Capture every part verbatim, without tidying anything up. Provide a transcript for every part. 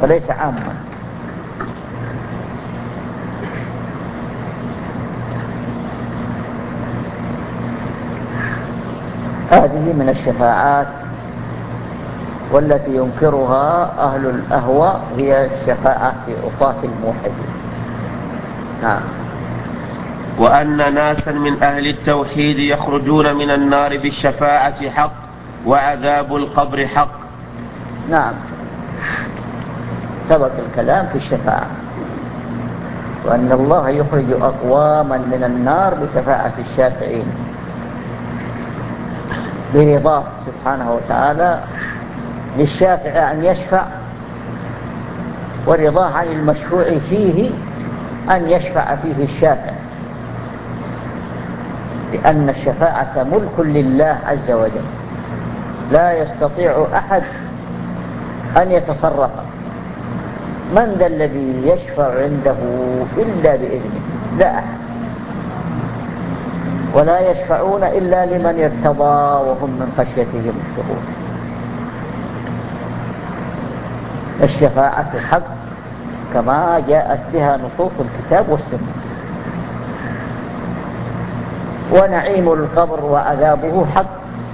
وليس عاما. هذه من الشفاعات، والتي ينكرها أهل الأهواء هي الشفاعة في عصاة الموحدين. نعم. وأن ناسا من أهل التوحيد يخرجون من النار بالشفاعة حق، وعذاب القبر حق. نعم، سبق الكلام في الشفاعة، وأن الله يخرج أقواما من النار بشفاعة الشافعين برضاه سبحانه وتعالى للشافع أن يشفع، ورضاه عن المشفوع فيه أن يشفع فيه الشافع، لأن الشفاعة ملك لله عز وجل، لا يستطيع أحد أن يتصرف. من ذا الذي يشفع عنده إلا بإذنه؟ لا أحد. ولا يشفعون إلا لمن ارتضى وهم من خشيته مشفقون. الشفاعة حق كما جاءت بها نصوص الكتاب والسنة. ونعيم القبر وعذابه حق.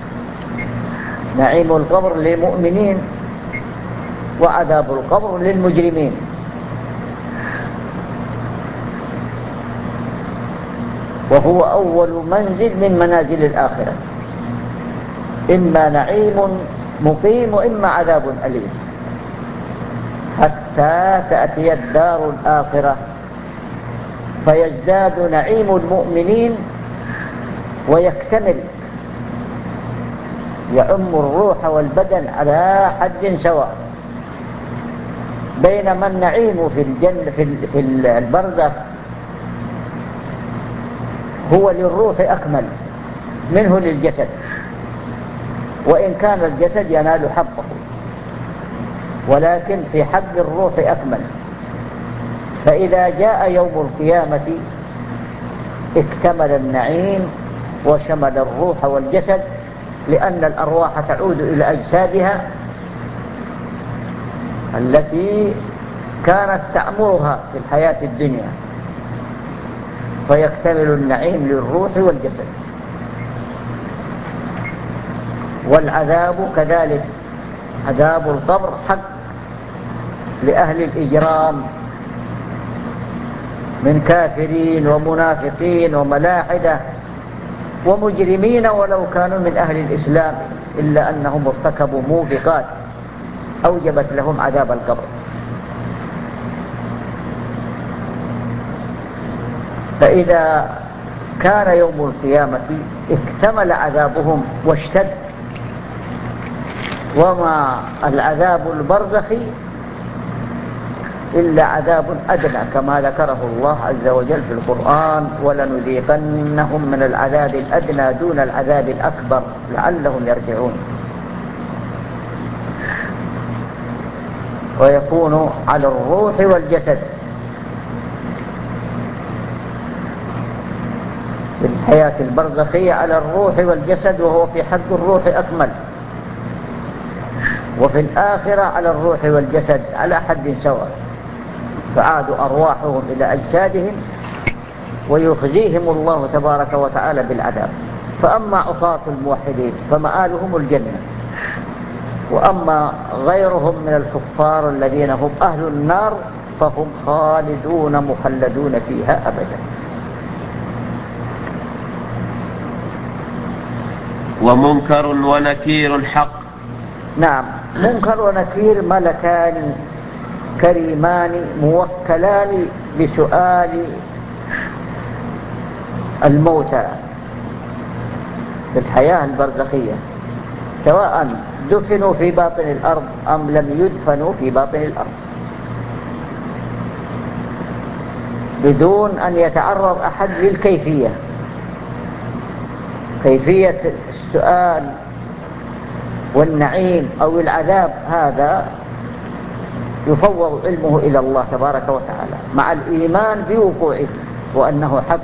نعيم القبر للمؤمنين، وعذاب القبر للمجرمين. وهو أول منزل من منازل الآخرة، إما نعيم مقيم وإما عذاب أليم، حتى تأتي الدار الآخرة فيزداد نعيم المؤمنين ويكتمل، يعم الروح والبدن على حد سواء. بينما النعيم في الجنة في البرزخ هو للروح أكمل منه للجسد، وإن كان الجسد ينال حقه، ولكن في حق الروح أكمل. فإذا جاء يوم القيامة اكتمل النعيم وشمل الروح والجسد، لأن الأرواح تعود إلى أجسادها التي كانت تعمرها في الحياة الدنيا، فيكتمل النعيم للروح والجسد. والعذاب كذلك، عذاب القبر حق لأهل الإجرام من كافرين ومنافقين وملاحدة ومجرمين، ولو كانوا من أهل الإسلام، إلا أنهم ارتكبوا موبقات أوجبت لهم عذاب القبر. فإذا كان يوم القيامة اكتمل عذابهم واشتد، وما العذاب البرزخي إلا عذاب أدنى كما ذكره الله عز وجل في القرآن: ولنذيقنهم من العذاب الأدنى دون العذاب الأكبر لعلهم يرجعون. ويكون على الروح والجسد في الحياة البرزخية على الروح والجسد، وهو في حق الروح أكمل، وفي الآخرة على الروح والجسد على حد سواء، فعاد أرواحهم إلى أجسادهم ويخزيهم الله تبارك وتعالى بالعذاب. فأما عصاة الموحدين فمآلهم الجنة، وأما غيرهم من الكفار الذين هم أهل النار فهم خالدون مخلدون فيها أبدا. ومنكر ونكير حق. نعم، منكر ونكير ملكان كريمان موكلان بسؤال الموتى في الحياة البرزخية، سواء دفنوا في باطن الأرض أم لم يدفنوا في باطن الأرض، بدون أن يتعرض أحد للكيفية. كيفية السؤال والنعيم أو العذاب هذا يفوض علمه إلى الله تبارك وتعالى، مع الإيمان بوقوعه وأنه حق.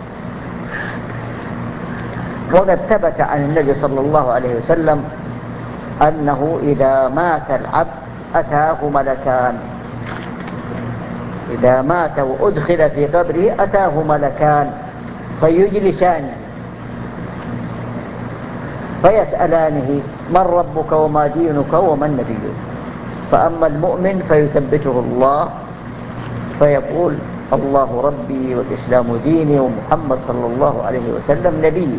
وقد ثبت عن النبي صلى الله عليه وسلم أنه إذا مات العبد أتاه ملكان إذا مات وأدخل في قبره أتاه ملكان فيجلسانه فيسألانه من ربك وما دينك ومن نبيك. فأما المؤمن فيثبته الله فيقول الله ربي والإسلام ديني ومحمد صلى الله عليه وسلم نبي.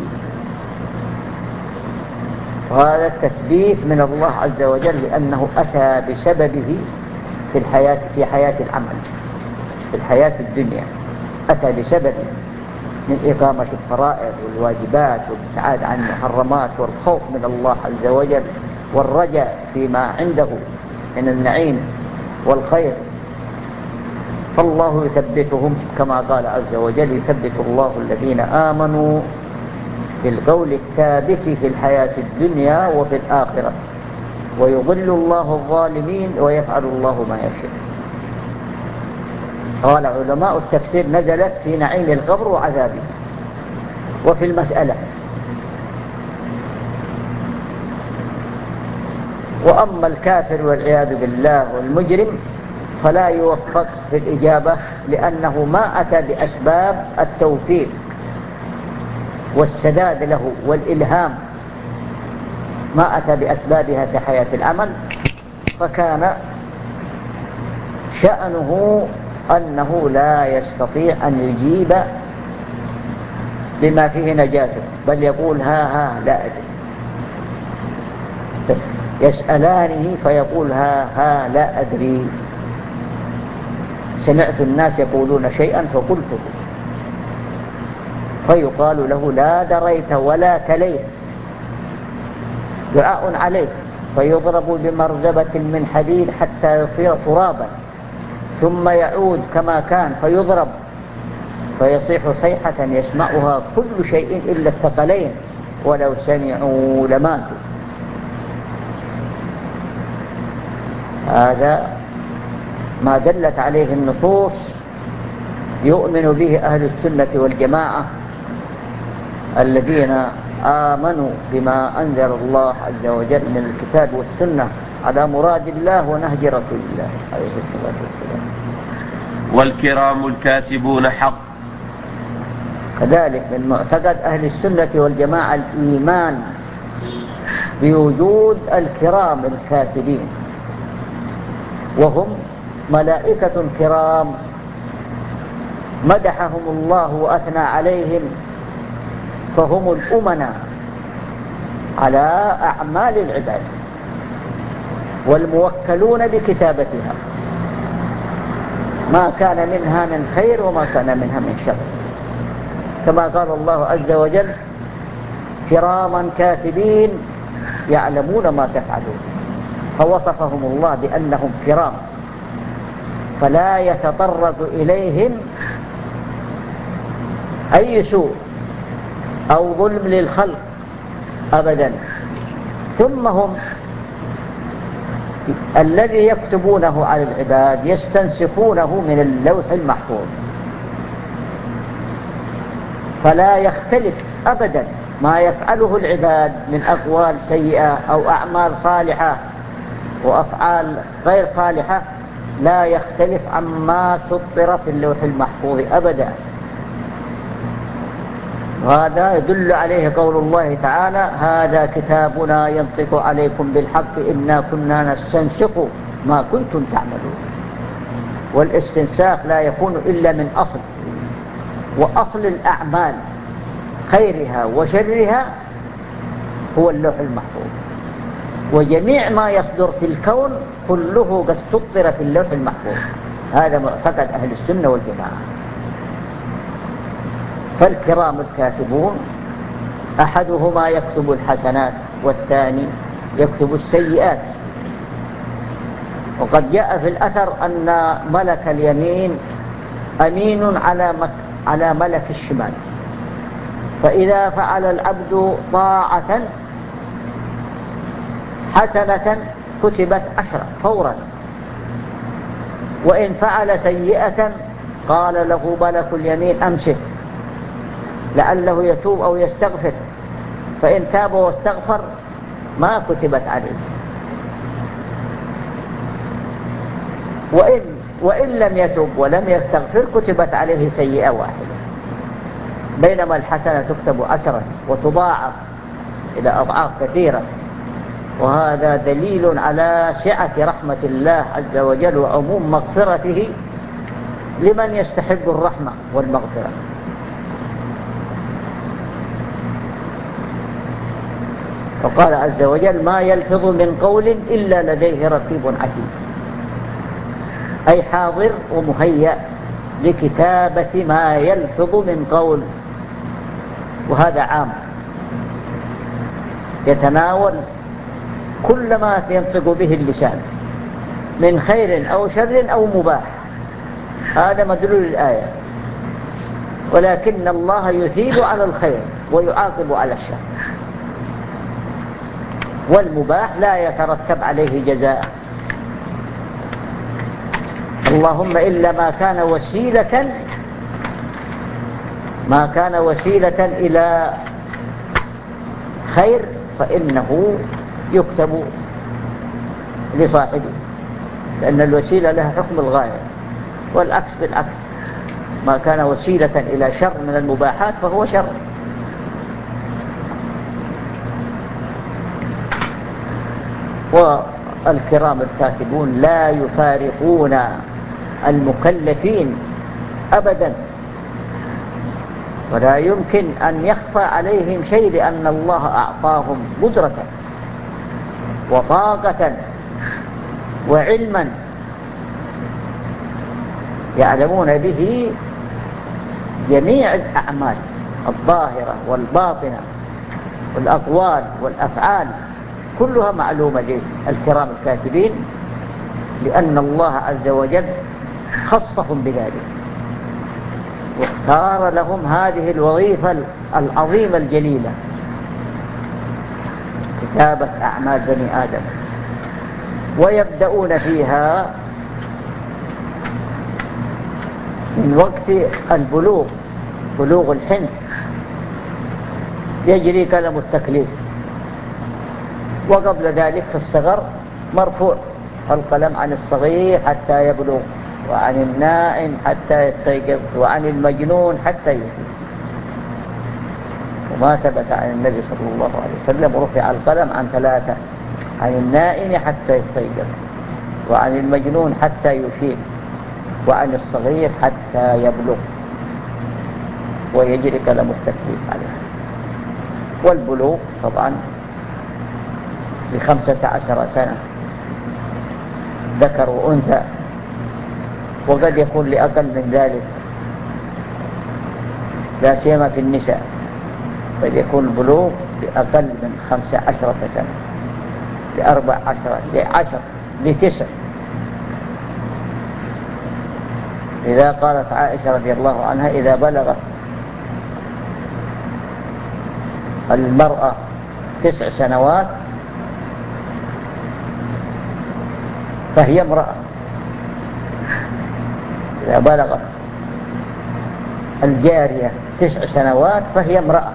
وهذا التثبيت من الله عز وجل لأنه أتى بسببه في الحياة في حياة العمل في الحياة الدنيا، أتى بسببه من إقامة الفرائض والواجبات والابتعاد عن المحرمات والخوف من الله عز وجل والرجاء فيما عنده من النعيم والخير. فالله يثبتهم كما قال عز وجل يثبت الله الذين آمنوا بالقول الثابت في الحياة الدنيا وفي الآخرة ويضل الله الظالمين ويفعل الله ما يشاء. قال علماء التفسير نزلت في نعيم القبر وعذابه وفي المسألة. وأما الكافر والعياذ بالله والمجرم فلا يوفق في الإجابة لأنه ما أتى بأسباب التوفيق والسداد له والإلهام، ما أتى بأسبابها في حياة العمل، فكان شأنه أنه لا يستطيع أن يجيب بما فيه نجاته، بل يقول ها ها لا أدري. يسألانه فيقول ها ها لا أدري، سمعت الناس يقولون شيئا فقلته، فيقال له لا دريت ولا تليت، دعاء عليك، فيضرب بمرزبة من حديد حتى يصير ترابا ثم يعود كما كان فيضرب فيصيح صيحة يسمعها كل شيء إلا الثقلين ولو سمعوا لماتوا. هذا ما دلت عليه النصوص يؤمن به أهل السنة والجماعة الذين آمنوا بما أنزل الله عز وجل من الكتاب والسنة على مراد الله ونهج رسول الله عليه الصلاة والسلام. والكرام الكاتبون حق. كذلك من معتقد أهل السنة والجماعة الإيمان بوجود الكرام الكاتبين، وهم ملائكة كرام مدحهم الله وأثنى عليهم، فهم الأمناء على أعمال العباد والموكلون بكتابتها، ما كان منها من خير وما كان منها من شر، كما قال الله عز وجل كراما كاتبين يعلمون ما تفعلون، فوصفهم الله بأنهم كرام فلا يتطرق إليهم أي سوء أو ظلم للخلق أبدا. ثم هم الذي يكتبونه على العباد يستنسخونه من اللوح المحفوظ، فلا يختلف أبدا ما يفعله العباد من أقوال سيئة أو أعمال صالحة وأفعال غير صالحة، لا يختلف عما سطر في اللوح المحفوظ أبدا. وهذا يدل عليه قول الله تعالى هذا كتابنا ينطق عليكم بالحق إنا كنا نستنسخ ما كنتم تعملون. والاستنساخ لا يكون إلا من أصل، وأصل الأعمال خيرها وشرها هو اللوح المحفوظ، وجميع ما يصدر في الكون كله قد سطر في اللوح المحفوظ. هذا معتقد أهل السنة والجماعة. فالكرام الكاتبون أحدهما يكتب الحسنات والثاني يكتب السيئات. وقد جاء في الأثر أن ملك اليمين أمين على على ملك الشمال، فإذا فعل العبد طاعة حسنة كتبت عشرة فورا، وإن فعل سيئة قال له ملك اليمين أمسك لعله يتوب أو يستغفر، فإن تاب واستغفر ما كتبت عليه. وإن وإن لم يتب ولم يستغفر كتبت عليه سيئة واحدة، بينما الحسنة تكتب عشرة وتضاعف إلى أضعاف كثيرة. وهذا دليل على سعة رحمة الله عز وجل وعموم مغفرته لمن يستحق الرحمة والمغفرة. وقال عز وجل: ما يلفظ من قول إلا لديه رقيب عتيد، أي حاضر ومهيأ لكتابة ما يلفظ من قول. وهذا عام يتناول كل ما ينطق به اللسان من خير أو شر أو مباح، هذا مدلول الآية. ولكن الله يثيب على الخير ويعاقب على الشر، والمباح لا يترتب عليه جزاء، اللهم إلا ما كان وسيلة ما كان وسيلة إلى خير فإنه يكتب لصاحبه، لأن الوسيلة لها حكم الغاية، والعكس بالعكس، ما كان وسيلة إلى شر من المباحات فهو شر. والكرام الكاتبون لا يفارقون المكلفين أبدا، ولا يمكن أن يخفى عليهم شيء، لأن الله أعطاهم قدرة وطاقة وعلما يعلمون به جميع الأعمال الظاهرة والباطنة والأقوال والأفعال، كلها معلومة للكرام الكاتبين، لأن الله عز وجل خصهم بذلك واختار لهم هذه الوظيفة العظيمة الجليلة، كتابة أعمال بني آدم. ويبدأون فيها من وقت البلوغ، بلوغ الحنث، يجري كلام التكليف، وقبل ذلك في الصغر مرفوع القلم عن الصغير حتى يبلغ، وعن النائم حتى يستيقظ، وعن المجنون حتى يفيق. وما ثبت عن النبي صلى الله عليه وسلم رفع القلم عن ثلاثة: عن النائم حتى يستيقظ، وعن المجنون حتى يفيق، وعن الصغير حتى يبلغ، ويجري كلام التكليف عليه. والبلوغ طبعا بخمسة عشر سنة ذكر وأنثى، وقد يكون لأقل من ذلك، لا سيما في النساء، قد يكون البلوغ لأقل من خمسة عشرة سنة، لأربع عشرة، لعشر، لتسع. إذا قالت عائشة رضي الله عنها: إذا بلغت المرأة تسع سنوات فهي امرأة، إذا بلغت الجارية تسع سنوات فهي امرأة،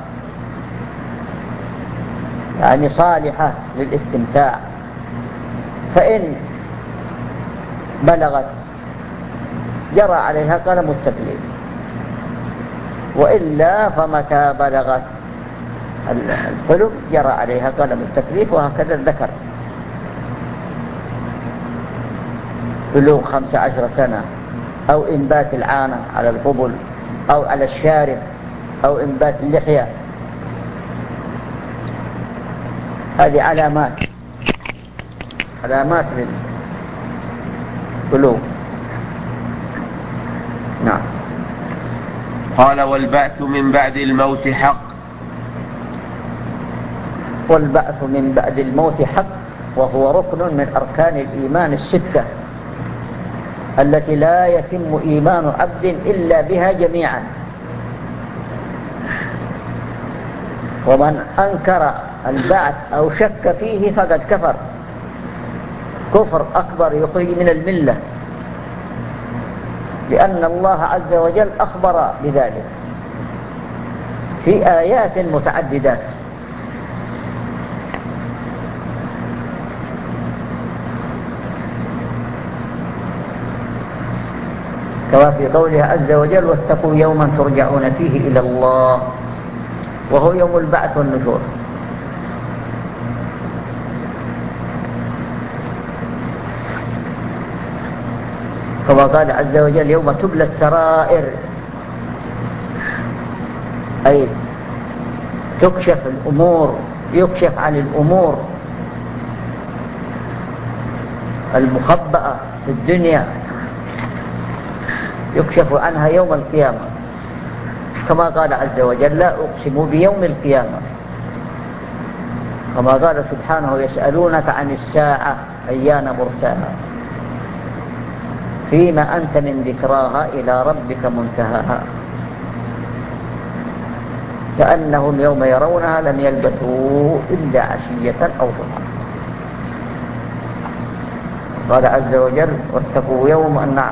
يعني صالحة للاستمتاع. فإن بلغت جرى عليها قلم التكليف، وإلا فمتى بلغت الحلم جرى عليها قلم التكليف. وهكذا الذكر بلوغ خمس عشر سنة، أو إنبات العانة على القبل أو على الشارب، أو إنبات اللحية، هذه علامات علامات للبلوغ. نعم. قال: والبعث من بعد الموت حق. والبعث من بعد الموت حق، وهو ركن من أركان الإيمان الستة التي لا يتم إيمان عبد إلا بها جميعا. ومن أنكر البعث أو شك فيه فقد كفر كفر أكبر يخرج من الملة، لأن الله عز وجل أخبر بذلك في آيات متعددات. كما في قوله عز وجل واتقوا يوما ترجعون فيه إلى الله، وهو يوم البعث والنشور. كما قال عز وجل يوم تبلى السرائر، أي تكشف الأمور، يكشف عن الأمور المخبأة في الدنيا، يكشف عنها يوم القيامة. كما قال عز وجل لا أقسم بيوم القيامة. كما قال سبحانه يسألونك عن الساعة أيان مرساها فيما أنت من ذكراها إلى ربك منتهاها كأنهم يوم يرونها لم يلبثوا إلا عشية أو ضحى. قال عز وجل واتقوا يوما، نعم،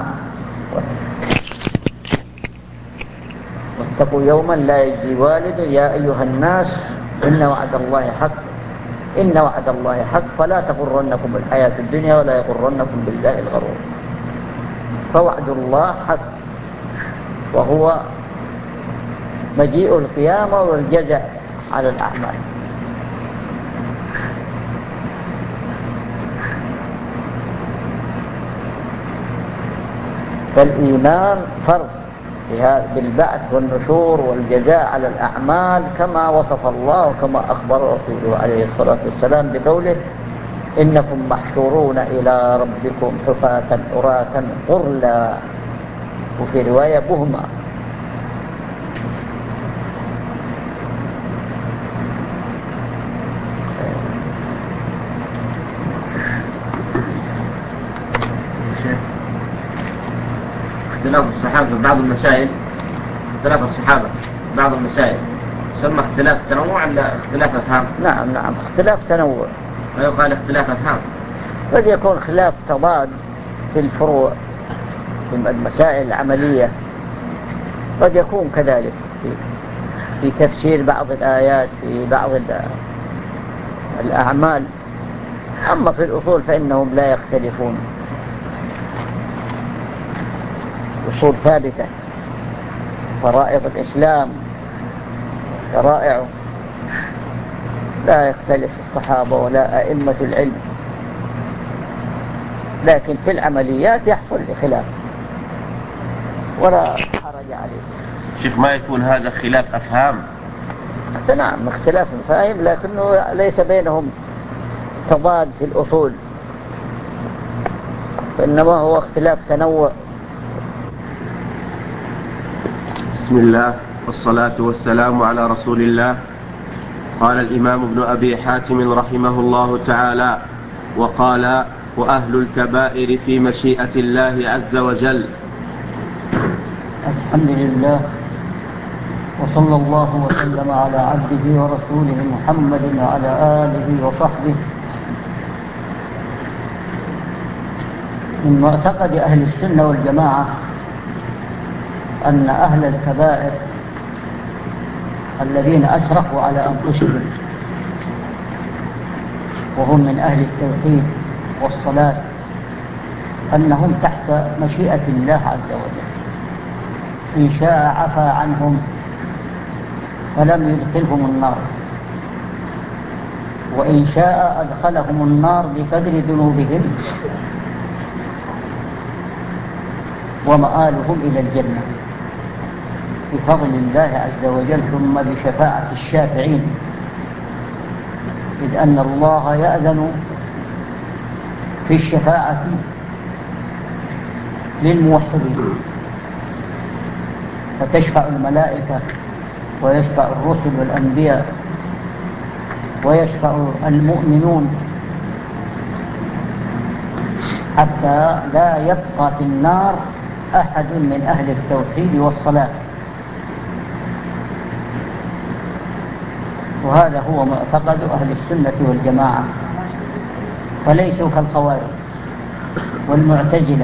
واتقوا يوما لا يجزي والد يا أيها الناس إن وعد الله حق إن وعد الله حق فلا تغرنكم الحياة الدنيا ولا يغرنكم بالله الغرور. فوعد الله حق، وهو مجيء القيامة والجزاء على الأعمال. فالإيمان فرض بالبعث والنشور والجزاء على الأعمال كما وصف الله وكما أخبر رسوله عليه الصلاة والسلام بقوله إنكم محشورون إلى ربكم حفاة عراة غرلا، وفي رواية بهما. اختلاف الصحابة في بعض المسائل، اختلاف الصحابة في بعض المسائل يسمى اختلاف تنوع ولا اختلاف أفهام؟ نعم نعم اختلاف تنوع، لا يقال اختلاف أفهام. قد يكون خلاف تضاد في الفروع في المسائل العملية، قد يكون كذلك في, في تفسير بعض الآيات في بعض الأعمال. أما في الأصول فإنهم لا يختلفون، أصول ثابتة، فرائض الإسلام شرائعه لا يختلف الصحابة ولا أئمة العلم، لكن في العمليات يحصل خلاف ولا حرج عليه. شيخ ما يكون هذا خلاف أفهام؟ نعم اختلاف فاهم، لكنه ليس بينهم تضاد في الأصول، فإنما هو اختلاف تنوع. بسم الله والصلاة والسلام على رسول الله. قال الإمام ابن أبي حاتم رحمه الله تعالى وقال وأهل الكبائر في مشيئة الله عز وجل. الحمد لله وصلى الله وسلم على عبده ورسوله محمد وعلى آله وصحبه. من معتقد أهل السنة والجماعة أن أهل الكبائر الذين أشركوا على أنفسهم وهم من أهل التوحيد والصلاة أنهم تحت مشيئة الله عز وجل، إن شاء عفى عنهم فلم يدخلهم النار، وإن شاء أدخلهم النار بقدر ذنوبهم ومآلهم إلى الجنة بفضل الله عز وجل ثم بشفاعة الشافعين، إذ أن الله يأذن في الشفاعة للموحدين، فتشفع الملائكة ويشفع الرسل والأنبياء ويشفع المؤمنون حتى لا يبقى في النار أحد من أهل التوحيد والصلاة. وهذا هو معتقد أهل السنة والجماعة، فليسوا كالخوارج والمعتزلة،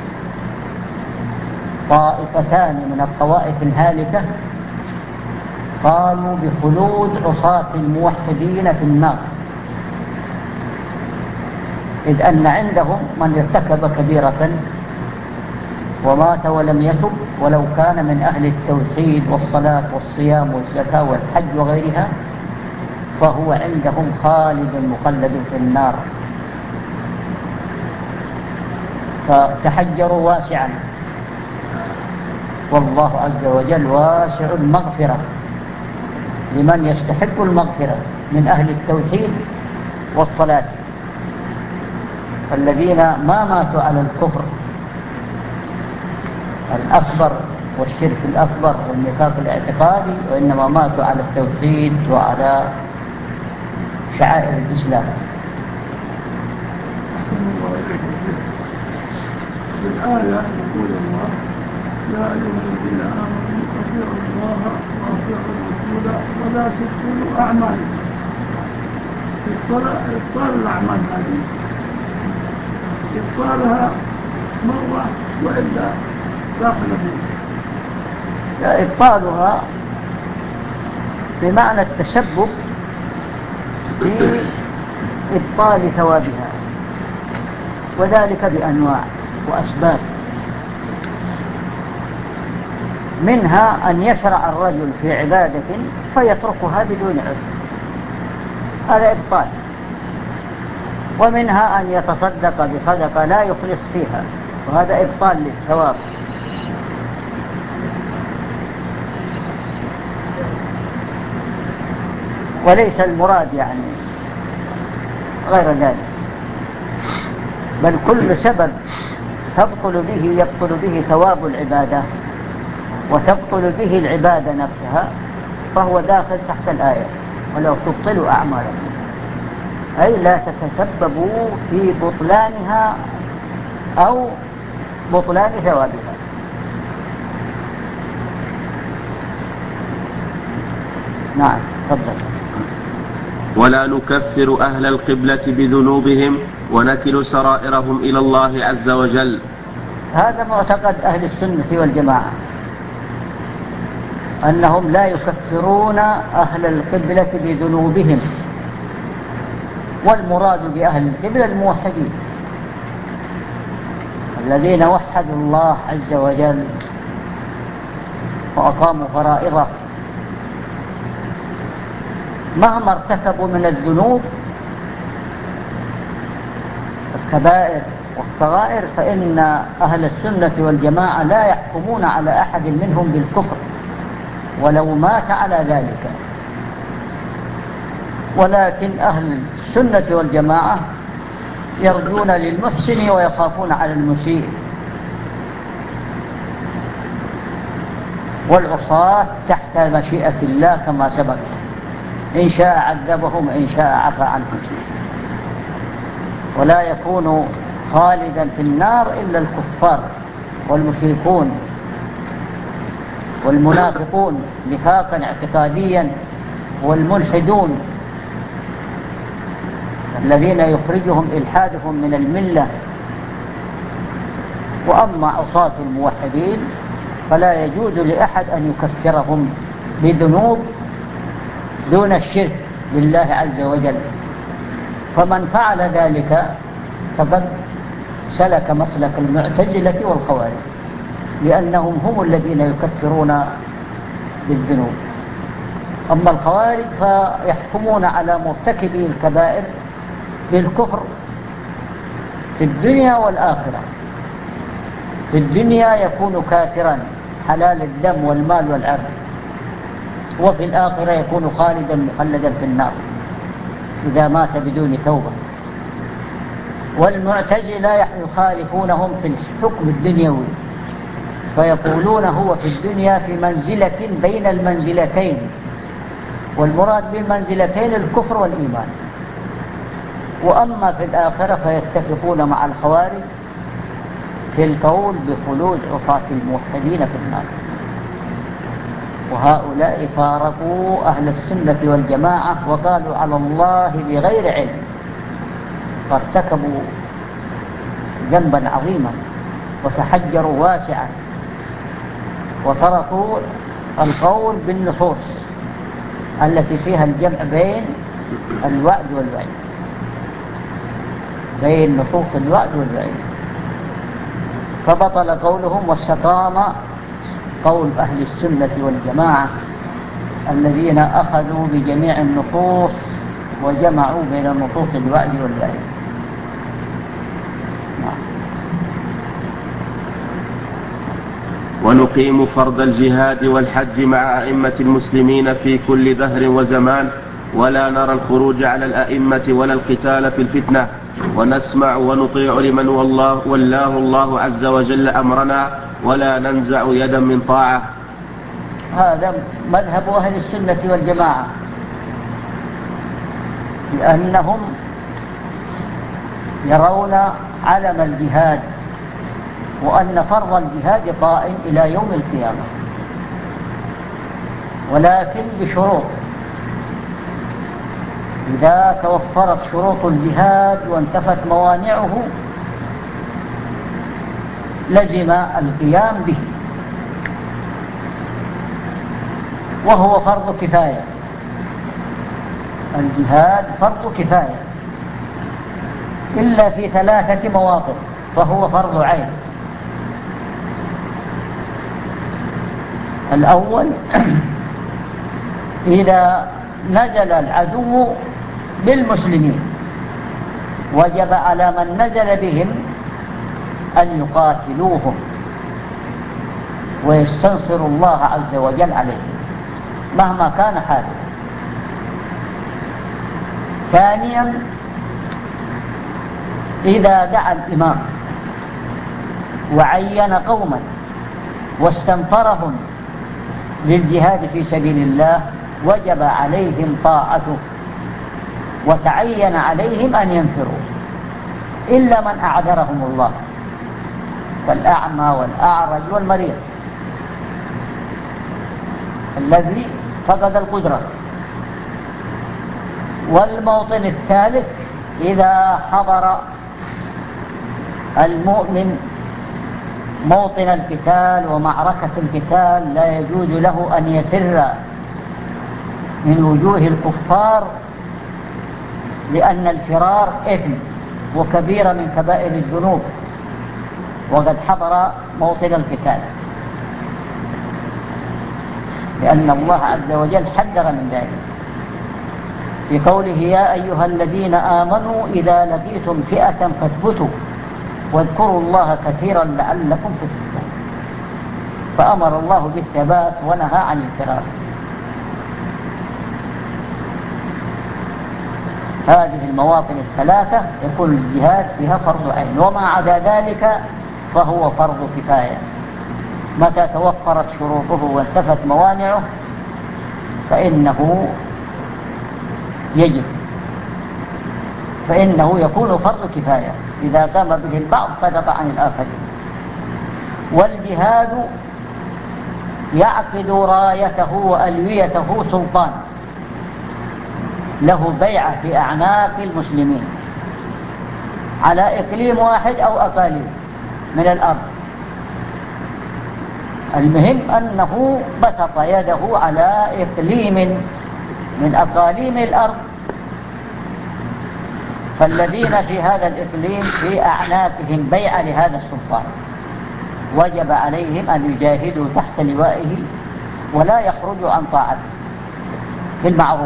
طائفتان من الطوائف الهالكة قالوا بخلود عصاة الموحدين في النار، إذ أن عندهم من ارتكب كبيرة ومات ولم يتب ولو كان من أهل التوحيد والصلاة والصيام والزكاة والحج وغيرها فهو عندهم خالد مخلد في النار. فتحجروا واسعا، والله عز وجل واسع المغفرة لمن يستحق المغفرة من أهل التوحيد والصلاة، الذين ما ماتوا على الكفر الأكبر والشرك الأكبر والنفاق الاعتقادي، وإنما ماتوا على التوحيد وعلى شعائر الإسلام. الآية يقول الله: يا أيها الذين آمنوا أطيعوا الله وأطيعوا الرسول ولا تبطلوا أعمالكم. إبطال الأعمال هذه إبطالها مرة وإلا داخل فيه. إبطالها بمعنى التسبب في إبطال ثوابها، وذلك بأنواع وأسباب، منها أن يشرع الرجل في عبادة فيتركها بدون عذر، هذا إبطال. ومنها أن يتصدق بصدقة لا يخلص فيها، وهذا إبطال للثواب. وليس المراد يعني غير ذلك، بل كل سبب تبطل به يبطل به ثواب العبادة وتبطل به العبادة نفسها فهو داخل تحت الآية: ولو تبطلوا أعمالكم، أي لا تتسببوا في بطلانها أو بطلان ثوابها. نعم، تفضل. ولا نكفر أهل القبلة بذنوبهم ونكل سرائرهم إلى الله عز وجل. هذا معتقد أهل السنة والجماعة، أنهم لا يكفرون أهل القبلة بذنوبهم، والمراد بأهل القبلة الموحدين الذين وحدوا الله عز وجل وأقاموا فرائضه، مهما ارتكبوا من الذنوب الكبائر والصغائر، فإن أهل السنة والجماعة لا يحكمون على أحد منهم بالكفر ولو مات على ذلك. ولكن أهل السنة والجماعة يرجون للمحسن ويخافون على المسيء، والعصاة تحت مشيئة الله كما سبق، إن شاء عذبهم وإن شاء عفى عنهم. ولا يكون خالدا في النار إلا الكفار والمشركون والمنافقون نفاقا اعتقاديا، والملحدون الذين يخرجهم إلحادهم من الملة. وأما عصاة الموحدين فلا يجوز لأحد أن يكفرهم بذنوب دون الشرك بالله عز وجل، فمن فعل ذلك فقد سلك مسلك المعتزلة والخوارج، لأنهم هم الذين يكفرون بالذنوب. أما الخوارج فيحكمون على مرتكبي الكبائر بالكفر في الدنيا والآخرة. في الدنيا يكون كافرا حلال الدم والمال والعرض، وفي الآخرة يكون خالدا مخلدا في النار إذا مات بدون توبة. والمعتزلة يخالفونهم في الحكم الدنيوي، فيقولون هو في الدنيا في منزلة بين المنزلتين، والمراد بالمنزلتين الكفر والإيمان. وأما في الآخرة فيتفقون مع الخوارج في القول بخلود عصاة الموحدين في النار. وهؤلاء فارقوا أهل السنة والجماعة وقالوا على الله بغير علم، فارتكبوا ذنبا عظيما وتحجروا واسعا، وتركوا القول بالنصوص التي فيها الجمع بين الوعد والوعيد، بين نصوص الوعد والوعيد. فبطل قولهم واستقام قول أهل السنة والجماعة الذين أخذوا بجميع النصوص وجمعوا بين النصوص الوعد والوعيد. ونقيم فرض الجهاد والحج مع أئمة المسلمين في كل دهر وزمان، ولا نرى الخروج على الأئمة ولا القتال في الفتنة، ونسمع ونطيع لمن والله ولاه الله عز وجل أمرنا، ولا ننزع يدا من طاعة. هذا مذهب أهل السنة والجماعة، لأنهم يرون علم الجهاد وأن فرض الجهاد قائم إلى يوم القيامة، ولكن بشروط. إذا توفرت شروط الجهاد وانتفت موانعه لزم القيام به، وهو فرض كفاية. الجهاد فرض كفاية إلا في ثلاثة مواطن فهو فرض عين. الأول إذا نزل العدو بالمسلمين وجب على من نزل بهم أن يقاتلوهم ويستنصروا الله عز وجل عليهم مهما كان حاله. ثانيا إذا دعا الإمام وعين قوما واستنفرهم للجهاد في سبيل الله وجب عليهم طاعته، وتعين عليهم أن ينفروا إلا من أعذرهم الله كالأعمى والأعرج والمريض الذي فقد القدرة. والموطن الثالث إذا حضر المؤمن موطن القتال ومعركة القتال لا يجوز له أن يفر من وجوه الكفار، لأن الفرار إثم وكبيرة من كبائر الذنوب وقد حضر موطن القتال، لأن الله عز وجل حذر من ذلك في قوله يا أيها الذين آمنوا إذا لقيتم فئة فاثبتوا واذكروا الله كثيرا لعلكم تفلحون. فأمر الله بالثبات ونهى عن الفرار. هذه المواطن الثلاثة يكون الجهاد فيها فرض عين، وما عدا ذلك فهو فرض كفاية. متى توفرت شروطه وانتفت موانعه فإنه يجب، فإنه يكون فرض كفاية إذا قام به البعض سقط عن الآخرين. والجهاد يعقد رايته وألويته سلطان له بيعة في أعناق المسلمين على إقليم واحد أو أقاليم من الأرض. المهم أنه بسط يده على إقليم من أقاليم الأرض، فالذين في هذا الإقليم في أعناقهم بيعة لهذا السلطان، وجب عليهم أن يجاهدوا تحت لوائه ولا يخرجوا عن طاعته في المعروف.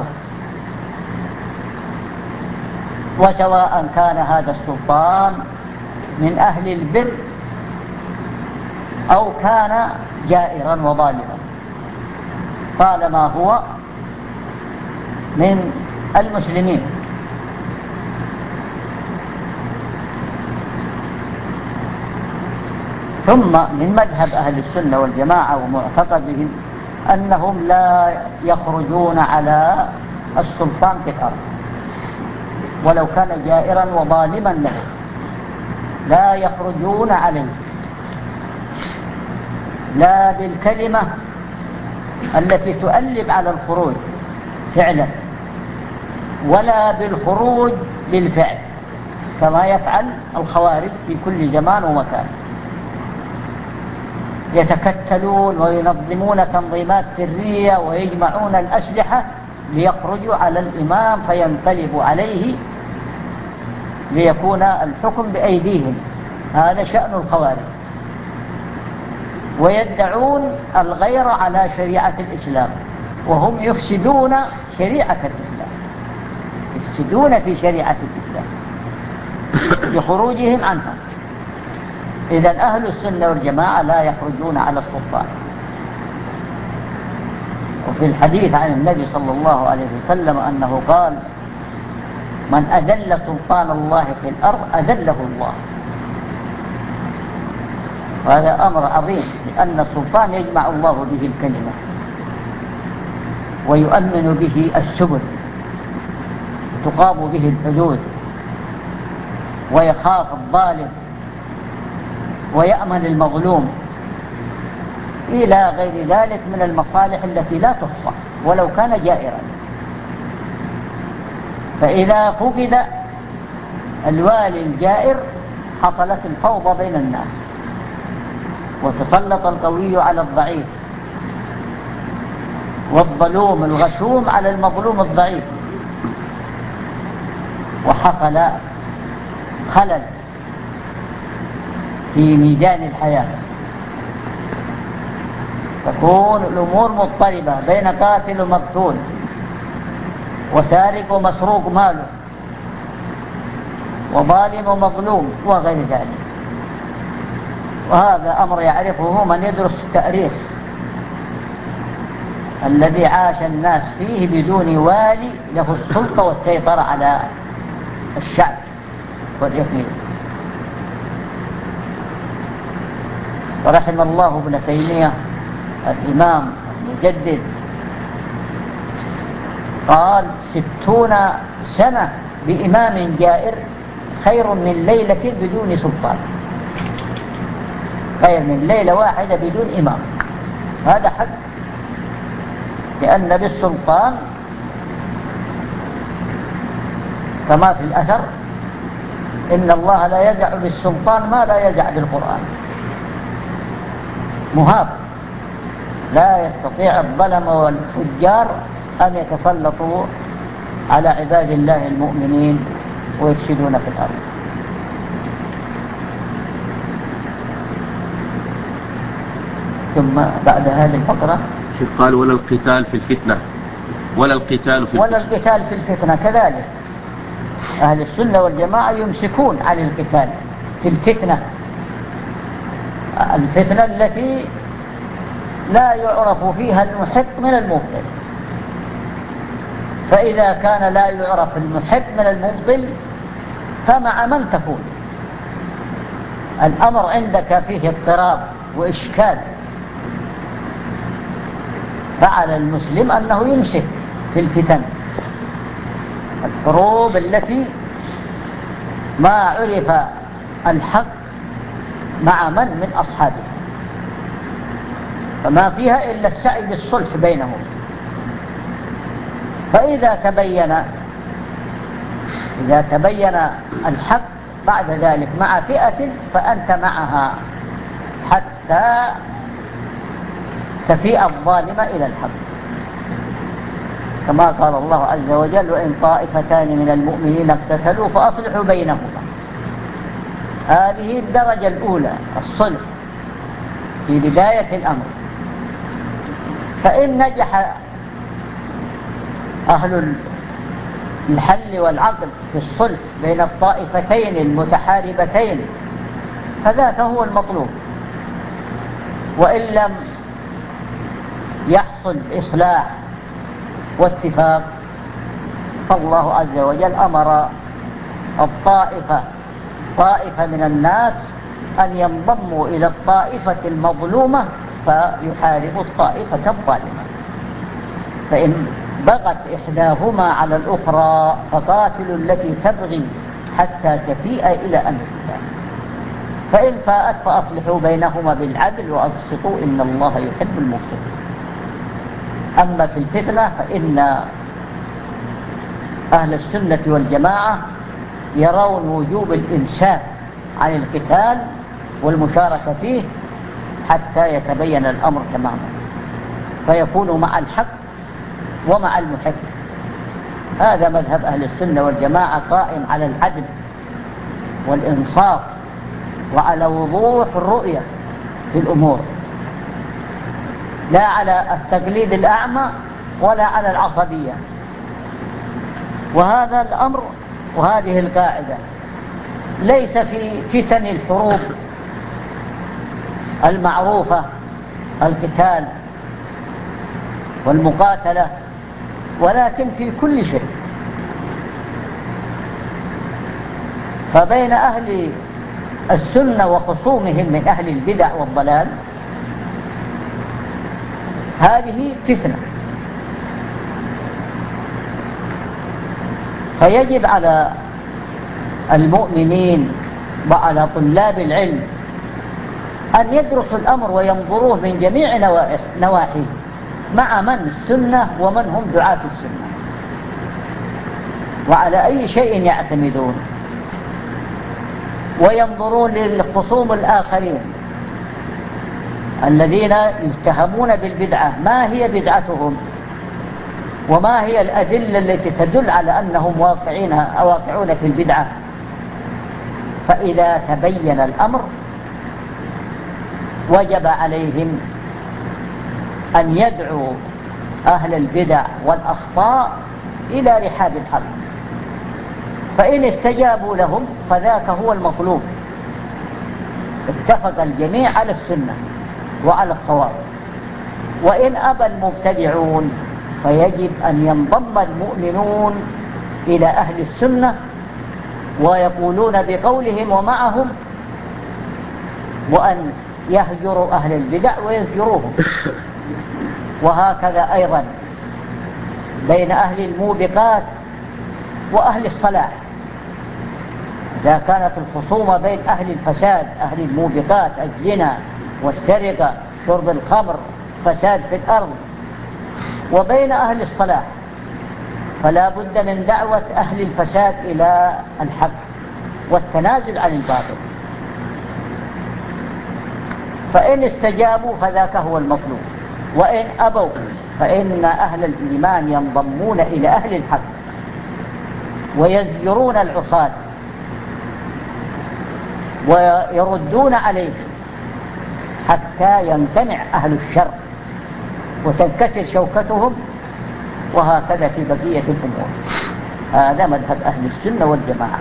وسواء كان هذا السلطان من أهل البر أو كان جائرا وظالما، طالما هو من المسلمين. ثم من مذهب أهل السنة والجماعة ومعتقدهم أنهم لا يخرجون على السلطان في الأرض ولو كان جائرا وظالما له، لا يخرجون عليه لا بالكلمة التي تؤلب على الخروج فعلا ولا بالخروج بالفعل كما يفعل الخوارج في كل زمان ومكان. يتكتلون وينظمون تنظيمات سرية ويجمعون الأسلحة ليخرجوا على الإمام فينقلبوا عليه ليكون الحكم بأيديهم. هذا شأن الخوارج. ويدعون الغير على شريعة الإسلام، وهم يفسدون شريعة الإسلام، يفسدون في شريعة الإسلام بخروجهم عنها. إذن أهل السنة والجماعة لا يخرجون على السلطان. وفي الحديث عن النبي صلى الله عليه وسلم أنه قال: من أذل سلطان الله في الأرض أذله الله. وهذا أمر عظيم، لأن السلطان يجمع الله به الكلمة ويؤمن به السبل، تقام به الحدود، ويخاف الظالم ويأمن المظلوم، إلى غير ذلك من المصالح التي لا تحصى ولو كان جائرا. فإذا فقد الوالي الجائر حصلت الفوضى بين الناس، وتسلط القوي على الضعيف، والظلوم الغشوم على المظلوم الضعيف، وحصل خلل في ميزان الحياة، تكون الأمور مضطربة بين قاتل ومقتول، وسارق ومسروق ماله، وظالم ومظلوم، وغير ذلك. وهذا أمر يعرفه من يدرس التاريخ الذي عاش الناس فيه بدون والي له السلطة والسيطرة على الشعب واليقين. ورحم الله ابن تيمية الإمام المجدد قال: ستون سنة بإمام جائر خير من ليلة بدون سلطان، خير من ليلة واحدة بدون إمام. هذا حق، لأن بالسلطان كما في الأثر إن الله لا يدع بالسلطان ما لا يدع بالقرآن. مهاب، لا يستطيع الظلم والفجار أن يتسلطوا على عباد الله المؤمنين ويفسدون في الأرض. ثم بعد هذه الفقرة شوف قال: ولا القتال في الفتنة، ولا القتال في ولا القتال في الفتنة. كذلك أهل السنة والجماعة يمسكون عن القتال في الفتنة، الفتنة التي لا يعرف فيها المحق من المبطل. فإذا كان لا يعرف المحق من المبطل فمع من تكون؟ الأمر عندك فيه اضطراب وإشكال، فعلى المسلم أنه يمسك في الفتن، الحروب التي ما عرف الحق مع من من أصحابه، فما فيها إلا السعي بالصلح بينهم. فإذا تبين إذا تبين الحق بعد ذلك مع فئة فأنت معها حتى تفيء الظالم إلى الحق، كما قال الله عز وجل: وإن طائفتان من المؤمنين اقتتلوا فأصلحوا بينهما. هذه الدرجة الأولى، الصلح في بداية الأمر. فإن نجح أهل الحل والعقد في الصلح بين الطائفتين المتحاربتين فذاك هو المطلوب. وإن لم يحصل إصلاح واتفاق فالله عز وجل أمر الطائفة طائفة من الناس أن ينضموا إلى الطائفة المظلومة فيحاربوا الطائفة الظالمة. فإن بغت إحداهما على الأخرى فقاتلوا التي تبغي حتى تفيء إلى أمر الله، فإن فاءت فأصلحوا بينهما بالعدل وأقسطوا إن الله يحب المقسطين. أما في الفتنة فإن أهل السنة والجماعة يرون وجوب الإمساك عن القتال والمشاركة فيه حتى يتبين الأمر تماما، فيكونوا مع الحق ومع المحق. هذا مذهب أهل السنة والجماعة، قائم على العدل والإنصاف وعلى وضوح الرؤية في الأمور، لا على التقليد الأعمى ولا على العصبية. وهذا الأمر وهذه القاعدة ليس في فتن الحروب المعروفة، القتال والمقاتلة، ولكن في كل شيء. فبين أهل السنة وخصومهم من أهل البدع والضلال هذه فتنة. فيجب على المؤمنين وعلى طلاب العلم أن يدرسوا الأمر وينظروه من جميع نواحيه مع من السنة ومن هم دعاة السنة، وعلى أي شيء يعتمدون، وينظرون للخصوم الآخرين الذين يتهمون بالبدعة ما هي بدعتهم وما هي الأدلة التي تدل على أنهم واقعين أو واقعون في البدعة. فإذا تبين الأمر وجب عليهم أن يدعوا أهل البدع والأخطاء إلى رحاب الحق، فإن استجابوا لهم فذاك هو المطلوب. اتفق الجميع على السنة وعلى الصواب. وإن أبى المبتدعون فيجب أن ينضم المؤمنون إلى أهل السنة ويقولون بقولهم ومعهم، وأن يهجروا أهل البدع ويزجروهم. وهكذا أيضا بين أهل الموبقات وأهل الصلاح. إذا كانت الخصومة بين أهل الفساد أهل الموبقات الزنا والسرقة شرب الخمر فساد في الأرض، وبين أهل الصلاح، فلا بد من دعوة أهل الفساد إلى الحق والتنازل عن الباطل. فإن استجابوا فذاك هو المطلوب، وإن أبوا فإن أهل الإيمان ينضمون إلى أهل الحق ويزجرون العصاة ويردون عليه حتى يمتنع أهل الشر وتنكسر شوكتهم. وهكذا في بقية الأمور. هذا مذهب أهل السنة والجماعة.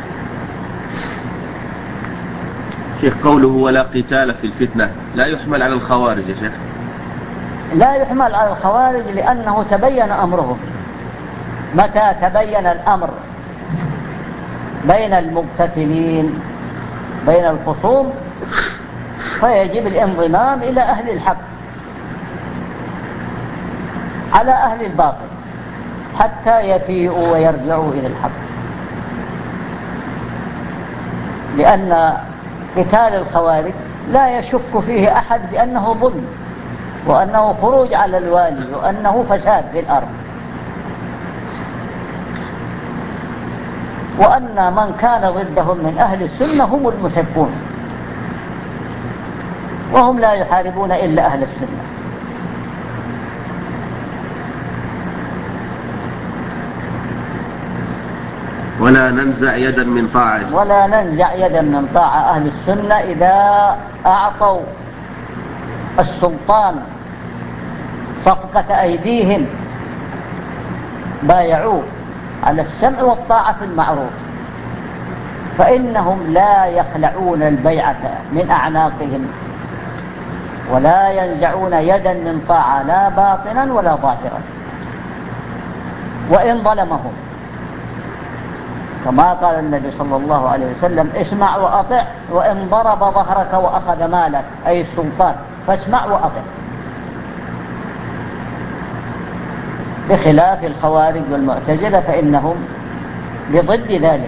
شيخ، قوله ولا قتال في الفتنة لا يحمل على الخوارج يا شيخ؟ لا يحمل على الخوارج لأنه تبين أمرهم. متى تبين الأمر بين المقتتلين بين الخصوم فيجب الانضمام إلى أهل الحق على أهل الباطل حتى يفيئوا ويرجعوا إلى الحق. لأن قتال الخوارج لا يشك فيه أحد بأنه ظلم وأنه خروج على الوالي وأنه فساد في الأرض، وأن من كان ضدهم من أهل السنة هم المحبون، وهم لا يحاربون إلا أهل السنة. ولا ننزع يدا من طاعة ولا ننزع يدا من طاعة أهل السنة إذا أعطوا السلطان صفقة أيديهم بايعوه على السمع والطاعة في المعروف، فإنهم لا يخلعون البيعة من أعناقهم ولا ينزعون يدا من طاعة لا باطنا ولا ظاهرا، وإن ظلمهم. كما قال النبي صلى الله عليه وسلم: اسمع وأطع، وإن ضرب ظهرك وأخذ مالك أي السلطان فاسمع وأطع. بخلاف الخوارج والمعتزلة فإنهم بضد ذلك.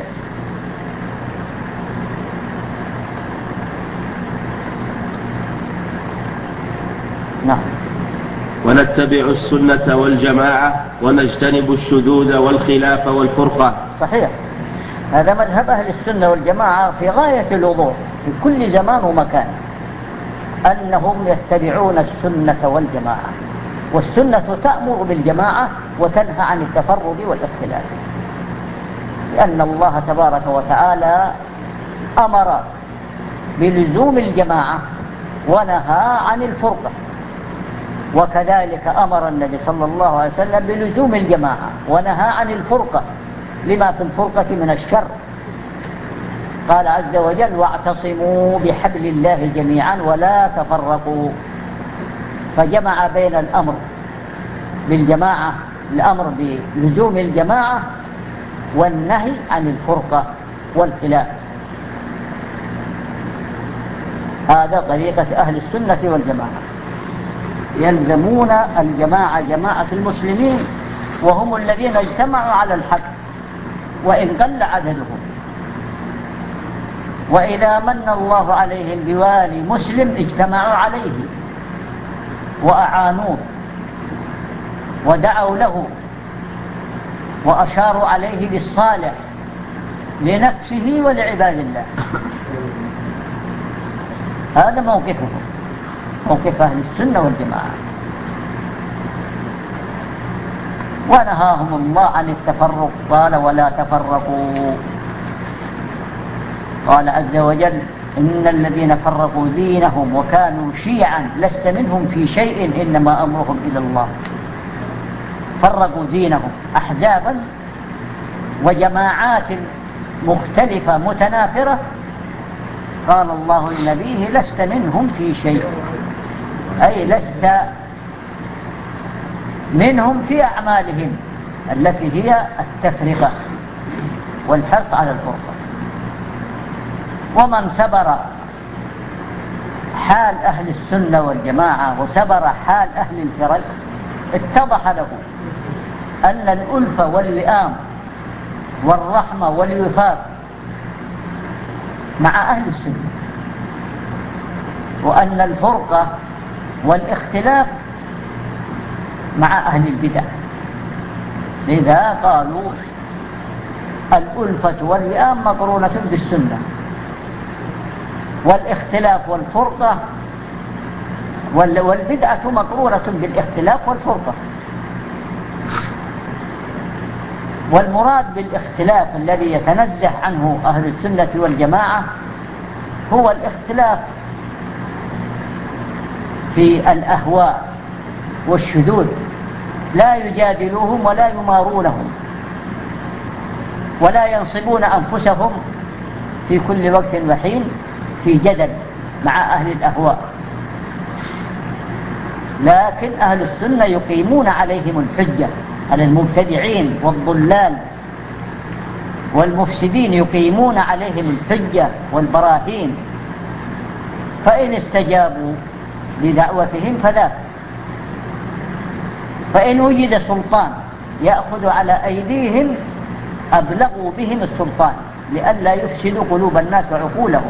نعم. ونتبع السنة والجماعة ونجتنب الشذوذ والخلاف والفرقة. صحيح، هذا مذهب أهل السنة والجماعة في غاية الوضوح في كل زمان ومكان، أنهم يتبعون السنة والجماعة، والسنة تأمر بالجماعة وتنهى عن التفرد والاختلاف، لأن الله تبارك وتعالى أمر بلزوم الجماعة ونهى عن الفرقة، وكذلك أمر النبي صلى الله عليه وسلم بلزوم الجماعة ونهى عن الفرقة لما في الفرقة من الشر. قال عز وجل: واعتصموا بحبل الله جميعا ولا تفرقوا. فجمع بين الأمر بالجماعة، الأمر بلزوم الجماعة، والنهي عن الفرقة والخلاف. هذا طريقة أهل السنة والجماعة، يلزمون الجماعة، جماعة المسلمين، وهم الذين اجتمعوا على الحق وإن قل عددهم. وإذا من الله عليهم بوالي مسلم اجتمعوا عليه وأعانوه ودعوا له وأشاروا عليه بالصالح لنفسه ولعباد الله. هذا موقفهم، موقف أهل السنة والجماعة. ونهاهم الله عن التفرق، قال: ولا تفرقوا. قال عز وجل: إن الذين فرقوا دينهم وكانوا شيعا لست منهم في شيء إنما أمرهم إلى الله. فرقوا دينهم أحزابا وجماعات مختلفة متنافرة. قال الله لنبيه: لست منهم في شيء، أي لست منهم في أعمالهم التي هي التفرقة والحرص على الفرقة. ومن سبر حال أهل السنة والجماعة وسبر حال أهل الفرق اتضح له أن الألفة واللئام والرحمة والوفاق مع أهل السنة، وأن الفرقة والاختلاف مع أهل البدع. لذا قالوا: الألفة واللئام مقرونة بالسنة، والاختلاف والفرقة والبدعة مقرونة بالاختلاف والفرقة. والمراد بالاختلاف الذي يتنزه عنه أهل السنة والجماعة هو الاختلاف في الأهواء والشذوذ، لا يجادلوهم ولا يمارونهم ولا ينصبون أنفسهم في كل وقت وحين في جدل مع أهل الأهواء. لكن أهل السنة يقيمون عليهم الحجة، على المبتدعين والضلال والمفسدين يقيمون عليهم الحجة والبراهين، فإن استجابوا لدعوتهم فلا، فإن وجد سلطان يأخذ على أيديهم أبلغوا بهم السلطان لئلا يفسدوا قلوب الناس وعقولهم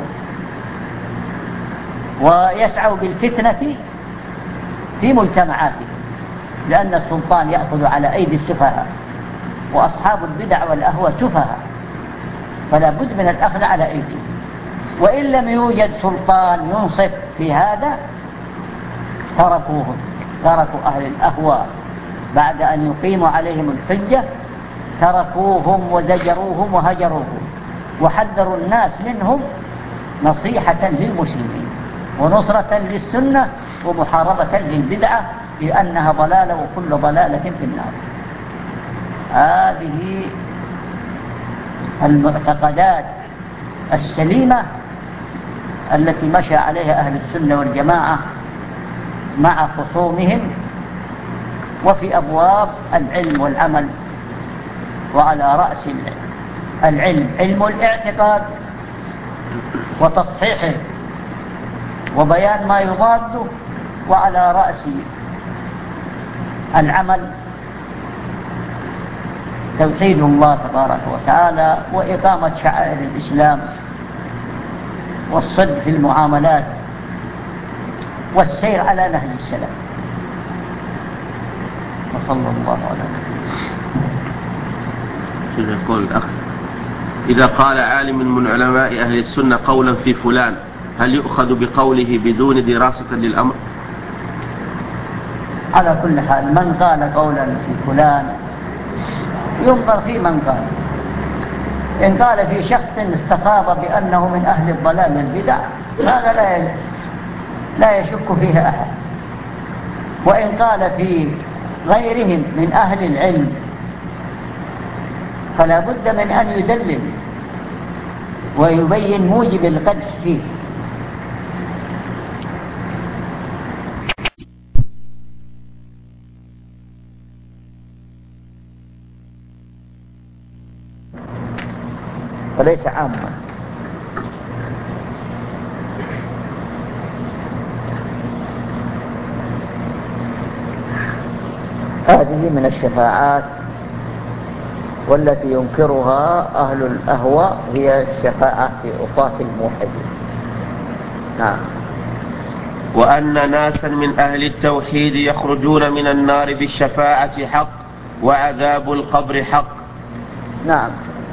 ويسعوا بالفتنة في مجتمعاتهم، لأن السلطان يأخذ على أيدي السفهاء، وأصحاب البدع والأهوى سفهاء، فلا بد من الأخذ على أيديهم. وإن لم يوجد سلطان ينصف في هذا تركوهم، تركوا أهل الأهوى بعد أن يقيموا عليهم الحجة، تركوهم وزجروهم وهجروهم وحذروا الناس منهم نصيحة للمسلمين ونصرة للسنة ومحاربة للبدعة، لأنها ضلالة وكل ضلالة في النار. هذه المعتقدات السليمة التي مشى عليها أهل السنة والجماعة مع خصومهم وفي أبواب العلم والعمل. وعلى رأس العلم علم الاعتقاد وتصحيحه وبيان ما يضاده، وعلى رأس العمل توحيد الله تبارك وتعالى وإقامة شعائر الإسلام والصدق في المعاملات والسير على نهج السلف. وصلى الله على نبينا. يقول الأخ: إذا قال عالم من علماء أهل السنة قولا في فلان هل يؤخذ بقوله بدون دراسة للأمر؟ على كل حال من قال قولا في فلان ينظر في من قال. إن قال في شخص استفاض بأنه من أهل الضلال والبدع هذا لا لا يشك فيه أحد، وإن قال في غيرهم من أهل العلم فلا بد من أن يدلل ويبين موجب القدح فيه. وليس عاما. هذه من الشفاعات والتي ينكرها أهل الأهواء هي الشفاعة في عصاة الموحدين. نعم. وأن ناسا من أهل التوحيد يخرجون من النار بالشفاعة حق وعذاب القبر حق. نعم،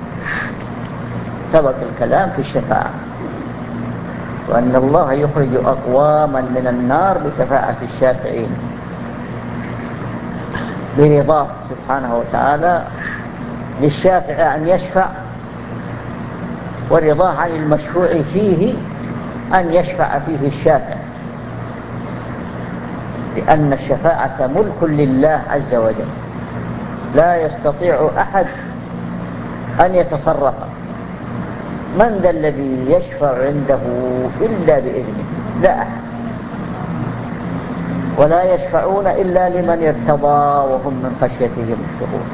سبق الكلام في الشفاعة، وأن الله يخرج أقواما من النار بشفاعة الشافعين برضاه سبحانه وتعالى للشافع أن يشفع، ورضاه عن المشفوع فيه أن يشفع فيه الشافع، لأن الشفاعة ملك لله عز وجل، لا يستطيع أحد أن يتصرف. من ذا الذي يشفع عنده إلا بإذنه؟ لا أحد. ولا يشفعون إلا لمن ارتضى وهم من خشيته مشفقون.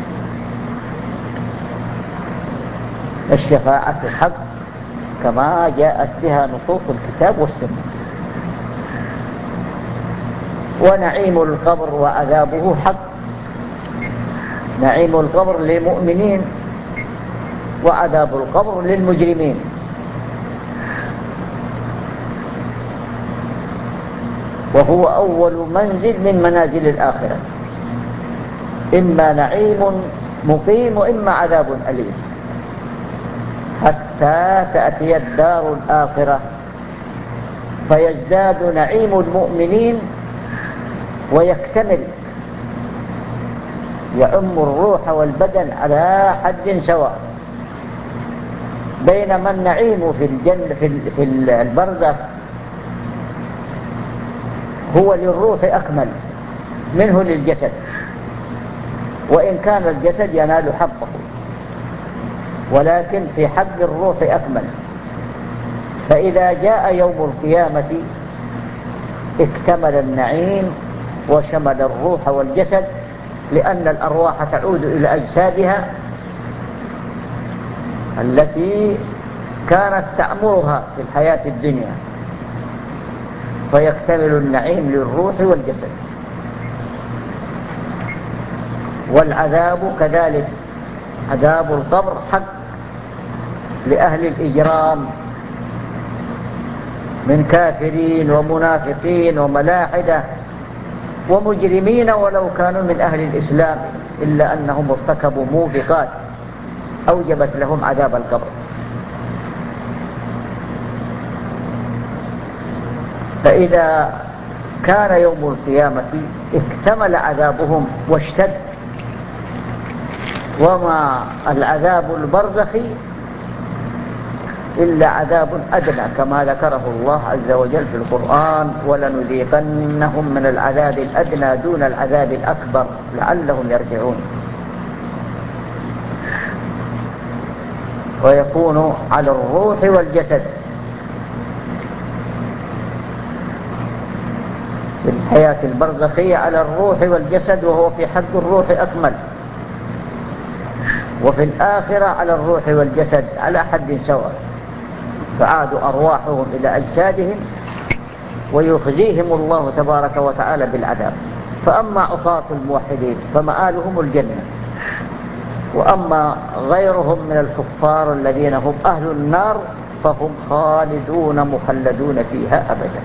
الشفاعة حق كما جاءت بها نصوص الكتاب والسنة. ونعيم القبر وعذابه حق. نعيم القبر للمؤمنين وعذاب القبر للمجرمين. وهو أول منزل من منازل الآخرة، إما نعيم مقيم وإما عذاب أليم، حتى تأتي الدار الآخرة فيزداد نعيم المؤمنين ويكتمل، يعم الروح والبدن على حد سواء. بينما النعيم في الجنة في البرزخ هو للروح أكمل منه للجسد، وإن كان الجسد ينال حقه، ولكن في حق الروح أكمل. فإذا جاء يوم القيامة اكتمل النعيم وشمل الروح والجسد، لأن الأرواح تعود إلى أجسادها التي كانت تعمرها في الحياة الدنيا، فيكتمل النعيم للروح والجسد. والعذاب كذلك، عذاب القبر حق لأهل الإجرام من كافرين ومنافقين وملاحدة ومجرمين، ولو كانوا من أهل الإسلام إلا أنهم ارتكبوا موبقات أوجبت لهم عذاب القبر. فإذا كان يوم القيامة اكتمل عذابهم واشتد، وما العذاب البرزخي إلا عذاب أدنى كما ذكره الله عز وجل في القرآن: ولنذيقنهم من العذاب الأدنى دون العذاب الأكبر لعلهم يرجعون. ويكون على الروح والجسد في الحياة البرزخية على الروح والجسد، وهو في حق الروح أكمل، وفي الآخرة على الروح والجسد على حد سواء، تعاد أرواحهم إلى أجسادهم ويخزيهم الله تبارك وتعالى بالعذاب. فأما عصاة الموحدين فمآلهم الجنة، وأما غيرهم من الكفار الذين هم أهل النار فهم خالدون مخلدون فيها أبدا.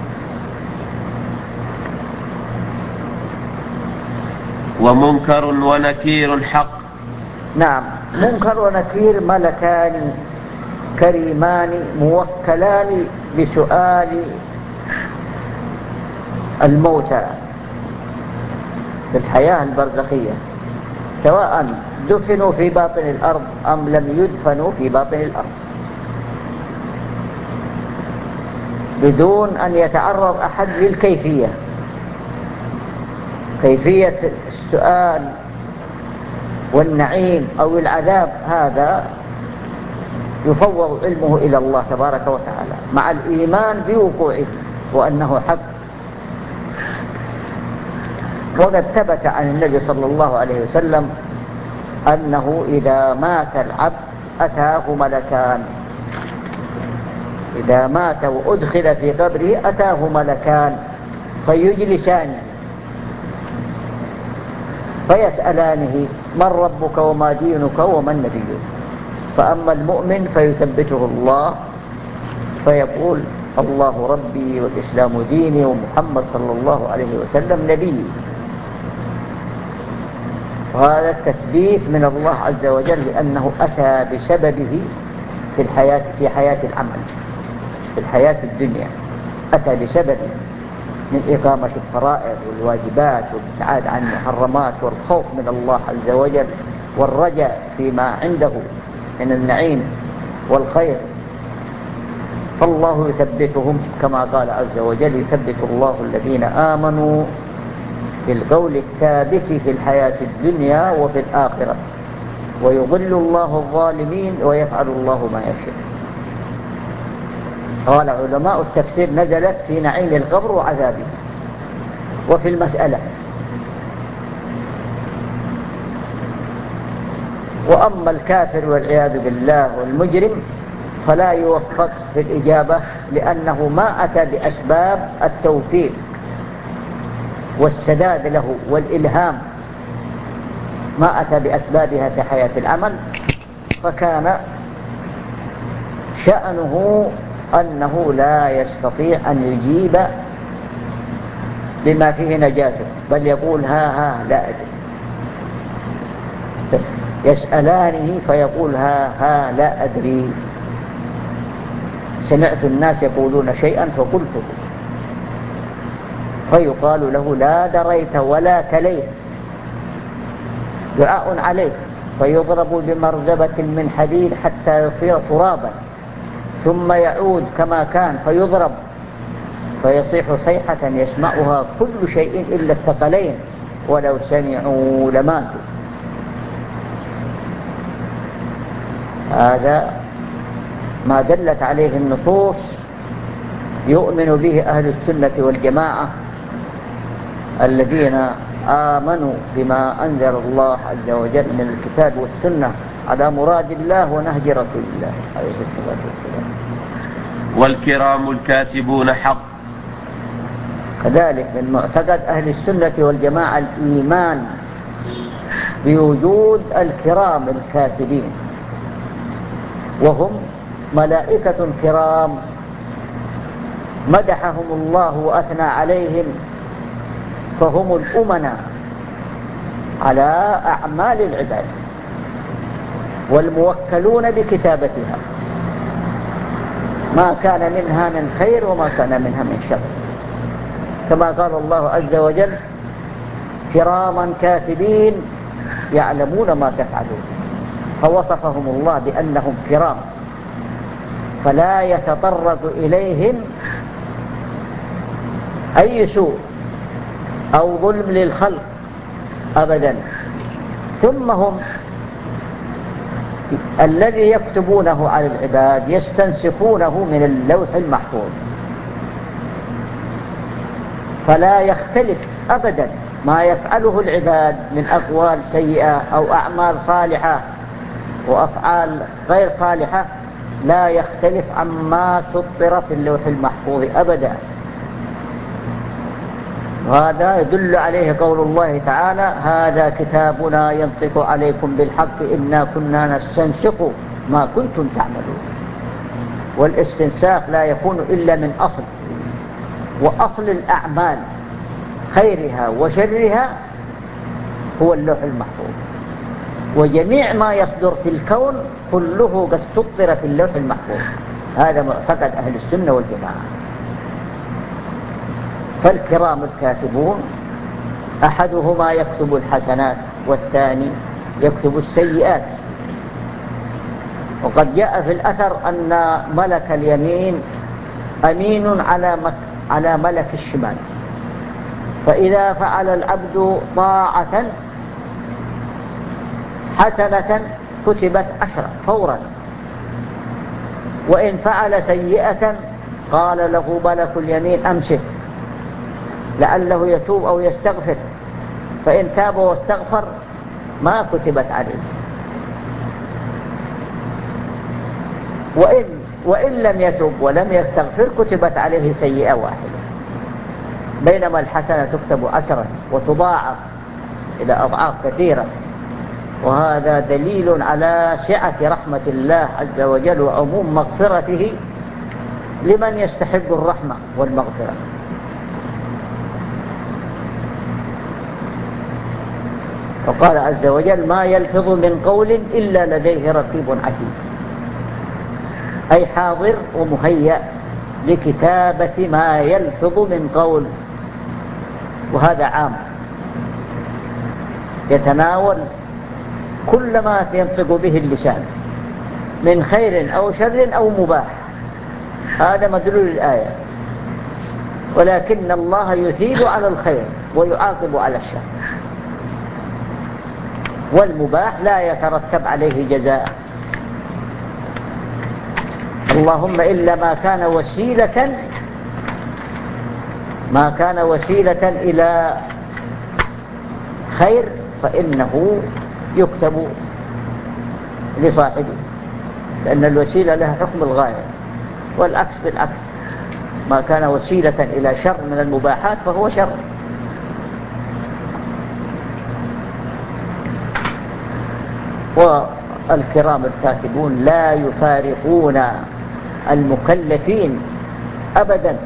ومنكر ونكير حق. نعم، منكر ونكير ملكان كريمان موكلان بسؤال الموتى في الحياة البرزخية، سواء دفنوا في باطن الأرض أم لم يدفنوا في باطن الأرض، بدون أن يتعرض أحد للكيفية. كيفية السؤال والنعيم أو العذاب هذا يفوض علمه إلى الله تبارك وتعالى مع الإيمان بوقوعه وأنه حق. وقد ثبت عن النبي صلى الله عليه وسلم أنه إذا مات العبد أتاه ملكان، إذا مات وأدخل في قبره أتاه ملكان فيجلسانه فيسألانه من ربك وما دينك ومن نبيك. فأما المؤمن فيثبته الله فيقول الله ربي والإسلام ديني ومحمد صلى الله عليه وسلم نبي. وهذا التثبيت من الله عز وجل لأنه أتى بسببه في الحياة في حياة العمل في الحياة الدنيا، أتى بسببه من إقامة الفرائض والواجبات والابتعاد عن المحرمات والخوف من الله عز وجل والرجاء فيما عنده من النعيم والخير. فالله يثبتهم كما قال عز وجل يثبت الله الذين آمنوا بالقول الثابت في الحياة الدنيا وفي الآخرة ويضل الله الظالمين ويفعل الله ما يشاء. قال علماء التفسير نزلت في نعيم القبر وعذابه وفي المسألة. وأما الكافر والعياذ بالله والمجرم فلا يوفق في الإجابة لأنه ما أتى بأسباب التوفيق والسداد له والإلهام، ما أتى بأسبابها في حياة العمل، فكان شأنه أنه لا يستطيع أن يجيب بما فيه نجاته، بل يقول ها ها لا أدري. يسألانه فيقول ها ها لا أدري، سمعت الناس يقولون شيئا فقلته، فيقال له لا دريت ولا تليت، دعاء عليه، فيضرب بمرزبة من حديد حتى يصير ترابا ثم يعود كما كان فيضرب فيصيح صيحة يسمعها كل شيء إلا الثقلين ولو سمعوا لماتوا. هذا ما دلت عليه النصوص يؤمن به أهل السنة والجماعة الذين آمنوا بما أنزل الله عز وجل من الكتاب والسنة على مراد الله ونهج رسول الله عليه الصلاة والسلام. والكرام الكاتبون حق. كذلك من معتقد أهل السنة والجماعة الإيمان بوجود الكرام الكاتبين، وهم ملائكة كرام مدحهم الله وأثنى عليهم، فهم الأمناء على أعمال العباد والموكلون بكتابتها، ما كان منها من خير وما كان منها من شر، كما قال الله عز وجل كراما كاتبين يعلمون ما تفعلون، فوصفهم الله بأنهم كرام فلا يتطرق إليهم أي سوء أو ظلم للخلق أبدا. ثم هم الذي يكتبونه على العباد يستنسخونه من اللوح المحفوظ، فلا يختلف أبدا ما يفعله العباد من أقوال سيئة أو أعمال صالحة وأفعال غير صالحة، لا يختلف عما سطر في اللوح المحفوظ أبدا. وهذا يدل عليه قول الله تعالى هذا كتابنا ينطق عليكم بالحق إنا كنا نستنسخ ما كنتم تعملون. والاستنساخ لا يكون إلا من أصل، وأصل الأعمال خيرها وشرها هو اللوح المحفوظ، وجميع ما يصدر في الكون كله قد سطر في اللوح المحفوظ. هذا معتقد أهل السنة والجماعة. فالكرام الكاتبون أحدهما يكتب الحسنات والثاني يكتب السيئات. وقد جاء في الأثر أن ملك اليمين أمين على على ملك الشمال، فإذا فعل العبد طاعة حسنة كتبت عشرة فورا، وإن فعل سيئة قال له ملك اليمين أمسك لعله يتوب أو يستغفر، فإن تاب واستغفر ما كتبت عليه، وإن, وإن لم يتوب ولم يستغفر كتبت عليه سيئة واحدة، بينما الحسنة تكتب عشرة وتضاعف إلى أضعاف كثيرة. وهذا دليل على سعة رحمة الله عز وجل وعموم مغفرته لمن يستحق الرحمة والمغفرة. وقال عز وجل ما يلفظ من قول إلا لديه رقيب عتيد، أي حاضر ومهيأ لكتابة ما يلفظ من قول، وهذا عام يتناول كل ما ينطق به اللسان من خير أو شر أو مباح، هذا مدلول الآية. ولكن الله يثيب على الخير ويعاقب على الشر، والمباح لا يترتب عليه جزاء، اللهم إلا ما كان وسيلة ما كان وسيلة إلى خير فإنه يكتب لصاحبه، لأن الوسيلة لها حكم الغاية، والعكس بالعكس، ما كان وسيلة إلى شر من المباحات فهو شر. والكرام الكاتبون لا يفارقون المكلفين أبدا،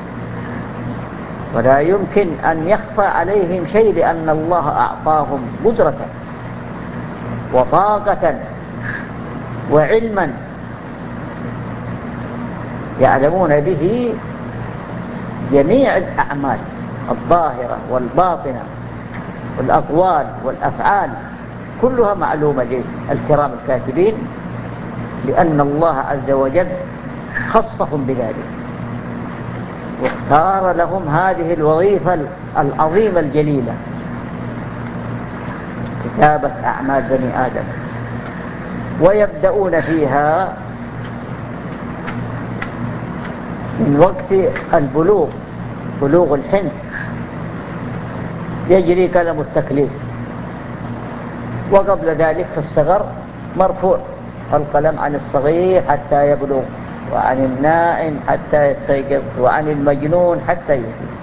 ولا يمكن أن يخفى عليهم شيء، لأن الله أعطاهم قدرة وطاقة وعلما يعلمون به جميع الأعمال الظاهرة والباطنة والأقوال والأفعال، كلها معلومة للكرام الكاتبين، لأن الله عز وجل خصهم بذلك واختار لهم هذه الوظيفة العظيمة الجليلة، كتابة أعمال بني آدم. ويبدأون فيها من وقت البلوغ، بلوغ الحنث يجري كلام التكليف، وقبل ذلك في الصغر مرفوع القلم عن الصغير حتى يبلغ، وعن النائم حتى يستيقظ، وعن المجنون حتى يفيق.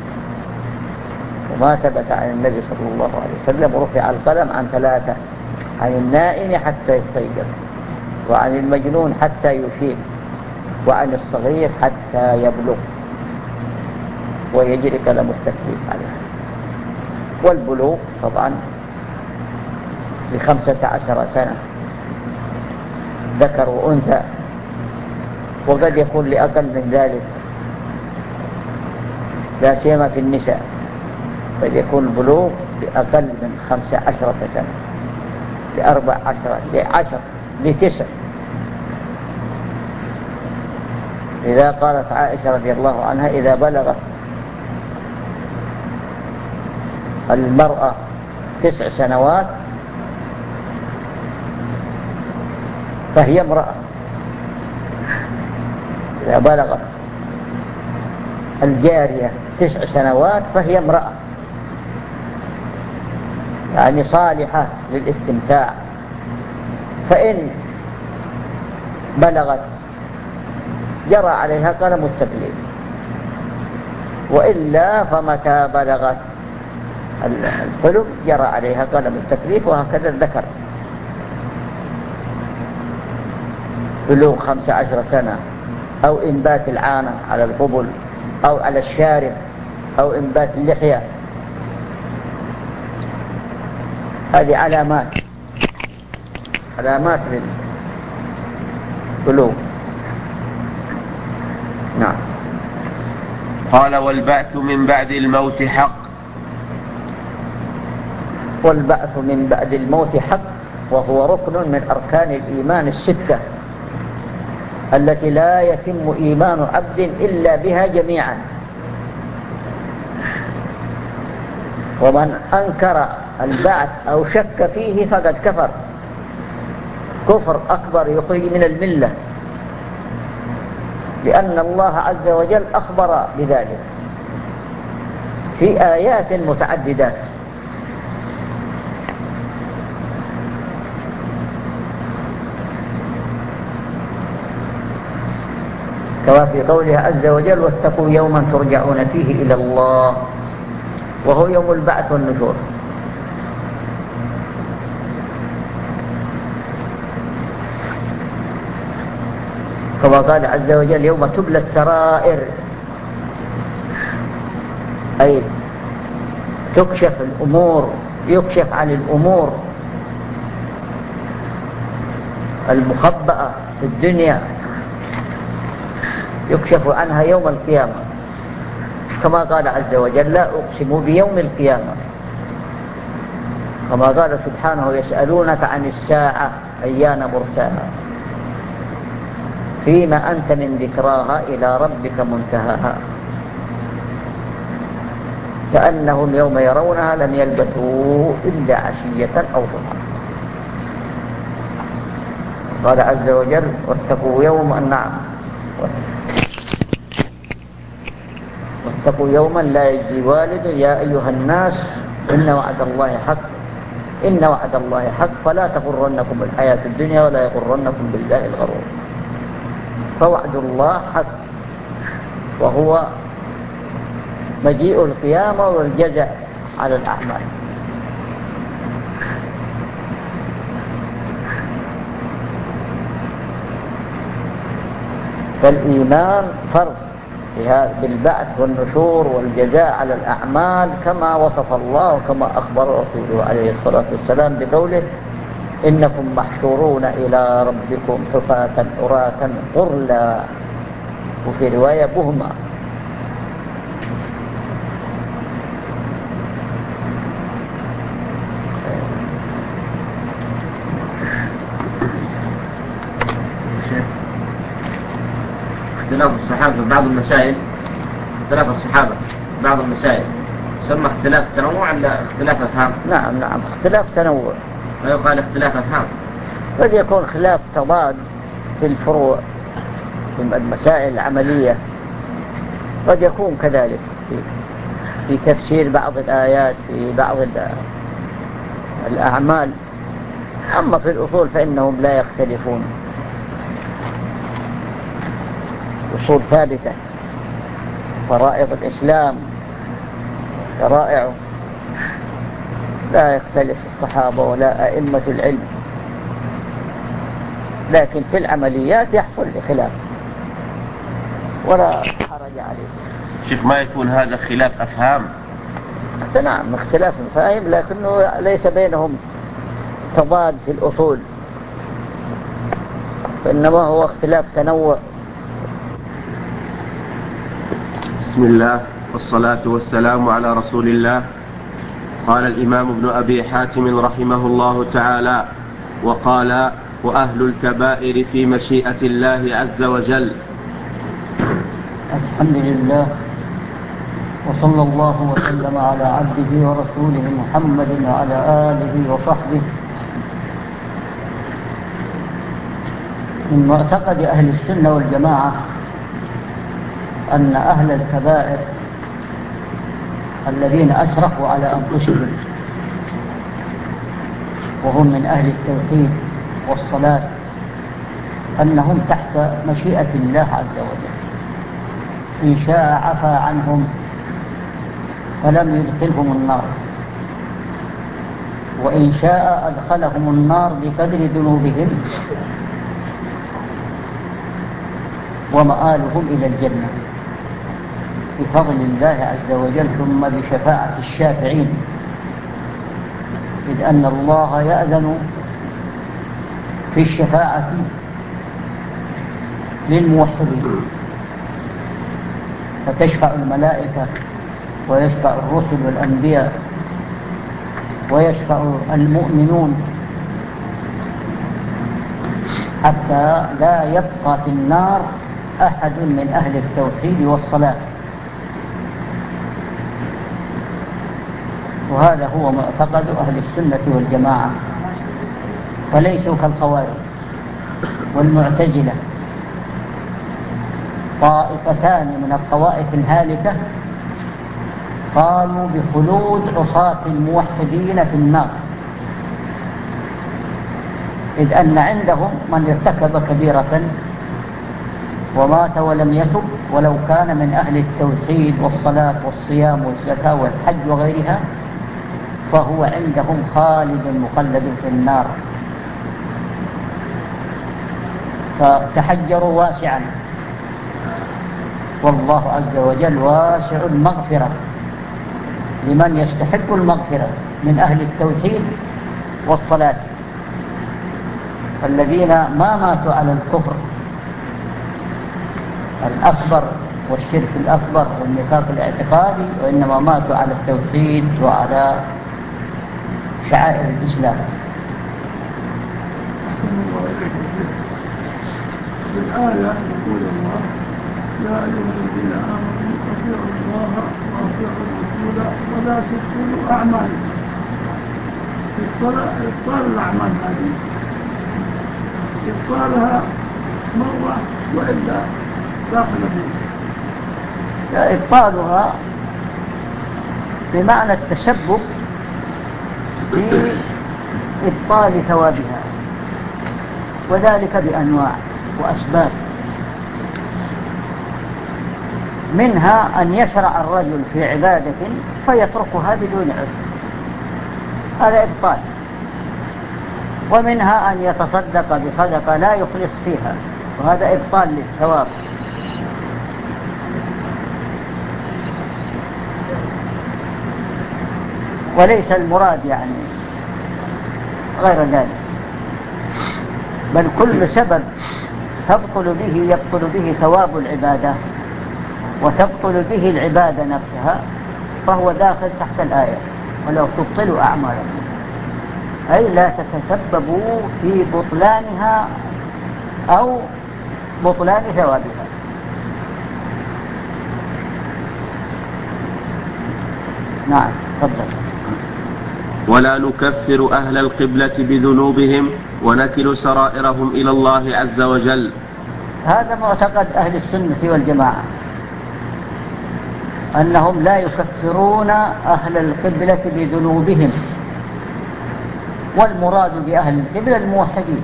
وما ثبت عن النبي صلى الله عليه وسلم رفع القلم عن ثلاثة: عن النائم حتى يستيقظ، وعن المجنون حتى يفيق، وعن الصغير حتى يبلغ، ويجري كلام التكليف عليه. والبلوغ طبعا لخمسة عشر سنة ذكر وأنثى، وقد يكون لأقل من ذلك، لا سيما في النساء قد يكون البلوغ لأقل من خمسة عشرة سنة، لأربع عشرة، لعشر، لتسع. إذا قالت عائشة رضي الله عنها إذا بلغت المرأة تسع سنوات فهي امرأة، إذا بلغت الجارية تسع سنوات فهي امرأة، يعني صالحة للاستمتاع. فإن بلغت جرى عليها قلم التكليف، وإلا فمتى بلغت الحلم جرى عليها قلم التكليف. وهكذا الذكر بلوغ خمسة عشر سنة، أو إنبات العانة على القبل أو على الشارب، أو إنبات اللحية، هذه علامات علامات للبلوغ. نعم. قال والبعث من بعد الموت حق. والبعث من بعد الموت حق، وهو ركن من أركان الإيمان الستة التي لا يتم إيمان عبد إلا بها جميعا. ومن أنكر البعث أو شك فيه فقد كفر كفر أكبر يخرج من الملة، لأن الله عز وجل أخبر بذلك في آيات متعددات. كما في قوله عز وجل: واتقوا يوما ترجعون فيه إلى الله، وهو يوم البعث والنشور. كما قال عز وجل: يوم تبلى السرائر، أي تكشف الأمور، يكشف عن الأمور المخبأة في الدنيا، يكشف عنها يوم القيامة. كما قال عز وجل: لا أقسم بيوم القيامة. كما قال سبحانه: يسألونك عن الساعة أيان مرساها فيما أنت من ذكراها إلى ربك منتهاها كأنهم يوم يرونها لم يلبثوا إلا عشية أو ضحاها. قال عز وجل: واتقوا يوما نعم واتقوا يوما لا يجزي والد يا أيها الناس إن وعد الله حق إن وعد الله حق فلا تغرنكم الحياة الدنيا ولا يغرنكم بالله الغرور. فوعد الله حق، وهو مجيء القيامة والجزاء على الأعمال. فالإيمان فرض بالبعث والنشور والجزاء على الأعمال كما وصف الله وكما أخبر رسوله عليه الصلاة والسلام بقوله: إنكم محشورون إلى ربكم حفاة عراة غرلا، وفي رواية بهما. اختلاف الصحابة في بعض المسائل، اختلاف الصحابة في بعض المسائل يسمى اختلاف تنوع ولا اختلاف أفهام؟ نعم نعم اختلاف تنوع، ما يقال اختلاف أفهام. قد يكون خلاف تضاد في الفروع في المسائل العملية، قد يكون كذلك في, في تفسير بعض الآيات في بعض الأعمال. أما في الأصول فإنهم لا يختلفون، أصول ثابتة، فرائض الإسلام شرائعه لا يختلف الصحابة ولا أئمة العلم، لكن في العمليات يحصل خلاف ولا حرج عليه. شيخ ما يكون هذا خلاف أفهام؟ نعم اختلاف فاهم، لكنه ليس بينهم تضاد في الأصول، فإنما هو اختلاف تنوع. بسم الله والصلاة والسلام على رسول الله. قال الإمام ابن أبي حاتم رحمه الله تعالى: وقال: وأهل الكبائر في مشيئة الله عز وجل. الحمد لله، وصلى الله وسلم على عبده ورسوله محمد وعلى آله وصحبه. من معتقد أهل السنة والجماعة أن أهل الكبائر الذين أشرفوا على أنفسهم وهم من أهل التوحيد والصلاة أنهم تحت مشيئة الله عز وجل، إن شاء عفى عنهم فلم يدخلهم النار، وإن شاء أدخلهم النار بقدر ذنوبهم ومآلهم إلى الجنة بفضل الله عز وجل، ثم بشفاعة الشافعين، إذ أن الله يأذن في الشفاعة للموحدين، فتشفع الملائكة ويشفع الرسل والأنبياء ويشفع المؤمنون حتى لا يبقى في النار أحد من أهل التوحيد والصلاة. وهذا هو معتقد أهل السنة والجماعة، وليسوا كالخوارج والمعتزلة، طائفتان من الطوائف الهالكة قالوا بخلود عصاة الموحدين في النار، إذ أن عندهم من ارتكب كبيرة ومات ولم يتب ولو كان من أهل التوحيد والصلاة والصيام والزكاة والحج وغيرها فهو عندهم خالد مخلد في النار. فتحجروا واسعا، والله عز وجل واسع المغفرة لمن يستحق المغفرة من أهل التوحيد والصلاة، الذين ما ماتوا على الكفر الأكبر والشرك الأكبر والنفاق الاعتقادي، وإنما ماتوا على التوحيد وعلى شعائر الإسلام. بالآية يقول الله: يا أيها الذين آمنوا أطيعوا الله وأطيعوا الرسول ولا تبطلوا أعمالكم. إبطال الأعمال هذه إبطالها مرة وإلا داخل فيه. إبطالها بمعنى التسبب في إبطال ثوابها، وذلك بأنواع وأسباب، منها أن يشرع الرجل في عبادة فيتركها بدون عذر، هذا إبطال، ومنها أن يتصدق بصدقة لا يخلص فيها، وهذا إبطال للثواب. وليس المراد يعني غير ذلك، بل كل سبب تبطل به يبطل به ثواب العبادة وتبطل به العبادة نفسها فهو داخل تحت الآية: ولو تبطلوا أعمالكم، أي لا تتسببوا في بطلانها أو بطلان ثوابها. نعم، تفضل. ولا نكفر أهل القبلة بذنوبهم ونكل سرائرهم إلى الله عز وجل. هذا معتقد أهل السنة والجماعة، أنهم لا يكفرون أهل القبلة بذنوبهم، والمراد بأهل القبلة الموحدين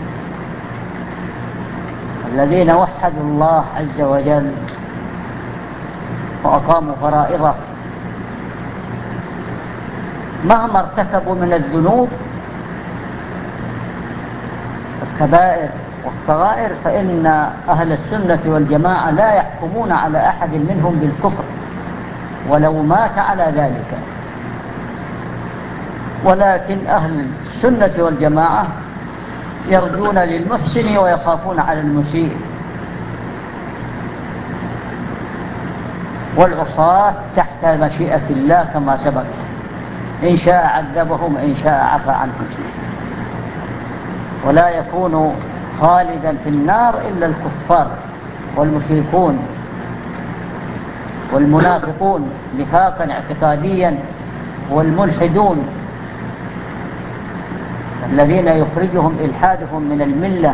الذين وحدوا الله عز وجل وأقاموا فرائضه، مهما ارتكبوا من الذنوب الكبائر والصغائر، فإن أهل السنة والجماعة لا يحكمون على أحد منهم بالكفر ولو مات على ذلك، ولكن أهل السنة والجماعة يرجون للمحسن ويخافون على المسيء، والعصاة تحت مشيئة الله كما سبق، إن شاء عذبهم إن شاء عفى عنهم، ولا يكون خالدا في النار إلا الكفار والمشركون والمنافقون نفاقا اعتقاديا، والملحدون الذين يخرجهم إلحادهم من الملة.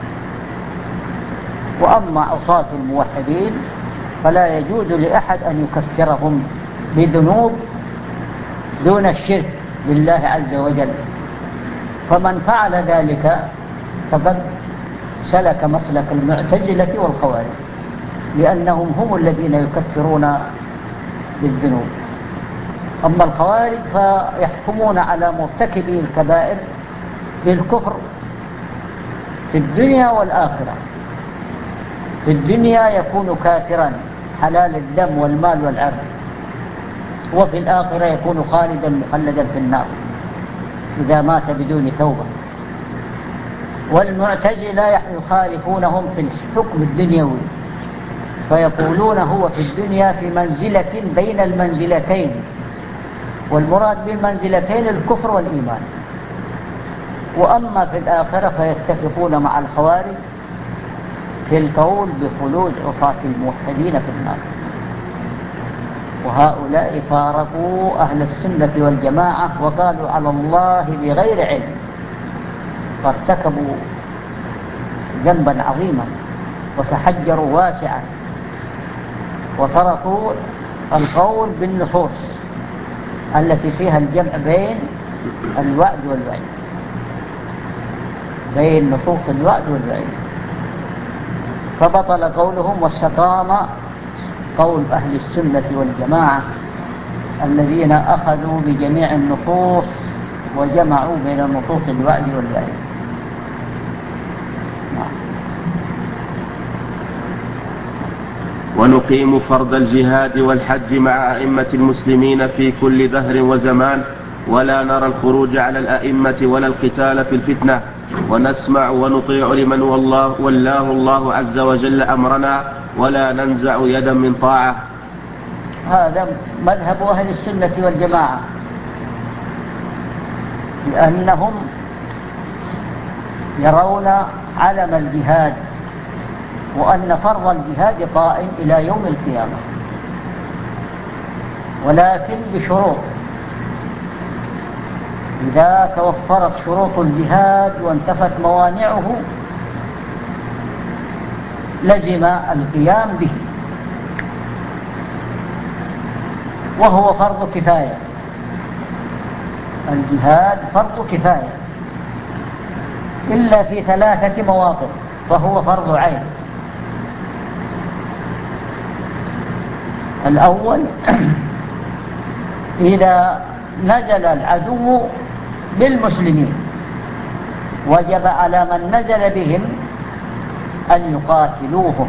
وأما عصاة الموحدين فلا يجوز لأحد أن يكفرهم بذنوب دون الشرك بالله عز وجل، فمن فعل ذلك فقد سلك مسلك المعتزلة والخوارج، لأنهم هم الذين يكفرون بالذنوب. أما الخوارج فيحكمون على مرتكبي الكبائر بالكفر في الدنيا والآخرة. في الدنيا يكون كافرا حلال الدم والمال والعرض، وفي الآخرة يكون خالدا مخلدا في النار إذا مات بدون توبة. والمعتزلة يخالفونهم في الحكم الدنيوي، فيقولون هو في الدنيا في منزلة بين المنزلتين، والمراد بالمنزلتين الكفر والإيمان. وأما في الآخرة فيتفقون مع الخوارج في القول بخلود عصاة الموحدين في النار. وهؤلاء فارقوا أهل السنة والجماعة وقالوا على الله بغير علم، فارتكبوا ذنبا عظيما وتحجروا واسعا وتركوا القول بالنصوص التي فيها الجمع بين الوعد والوعيد، بين نصوص الوعد والوعيد، فبطل قولهم واستقام قول أهل السنة والجماعة الذين أخذوا بجميع النصوص وجمعوا بين نصوص الوعد والوعيد. ونقيم فرض الجهاد والحج مع أئمة المسلمين في كل دهر وزمان، ولا نرى الخروج على الأئمة ولا القتال في الفتنة، ونسمع ونطيع لمن والله ولاه الله عز وجل أمرنا، ولا ننزع يدا من طاعة. هذا مذهب أهل السنة والجماعة، لأنهم يرون علم الجهاد وأن فرض الجهاد قائم إلى يوم القيامة، ولكن بشروط. إذا توفرت شروط الجهاد وانتفت موانعه لزم القيام به، وهو فرض كفاية. الجهاد فرض كفاية إلا في ثلاثة مواطن فهو فرض عين. الأول إذا نزل العدو بالمسلمين وجب على من نزل بهم أن يقاتلوهم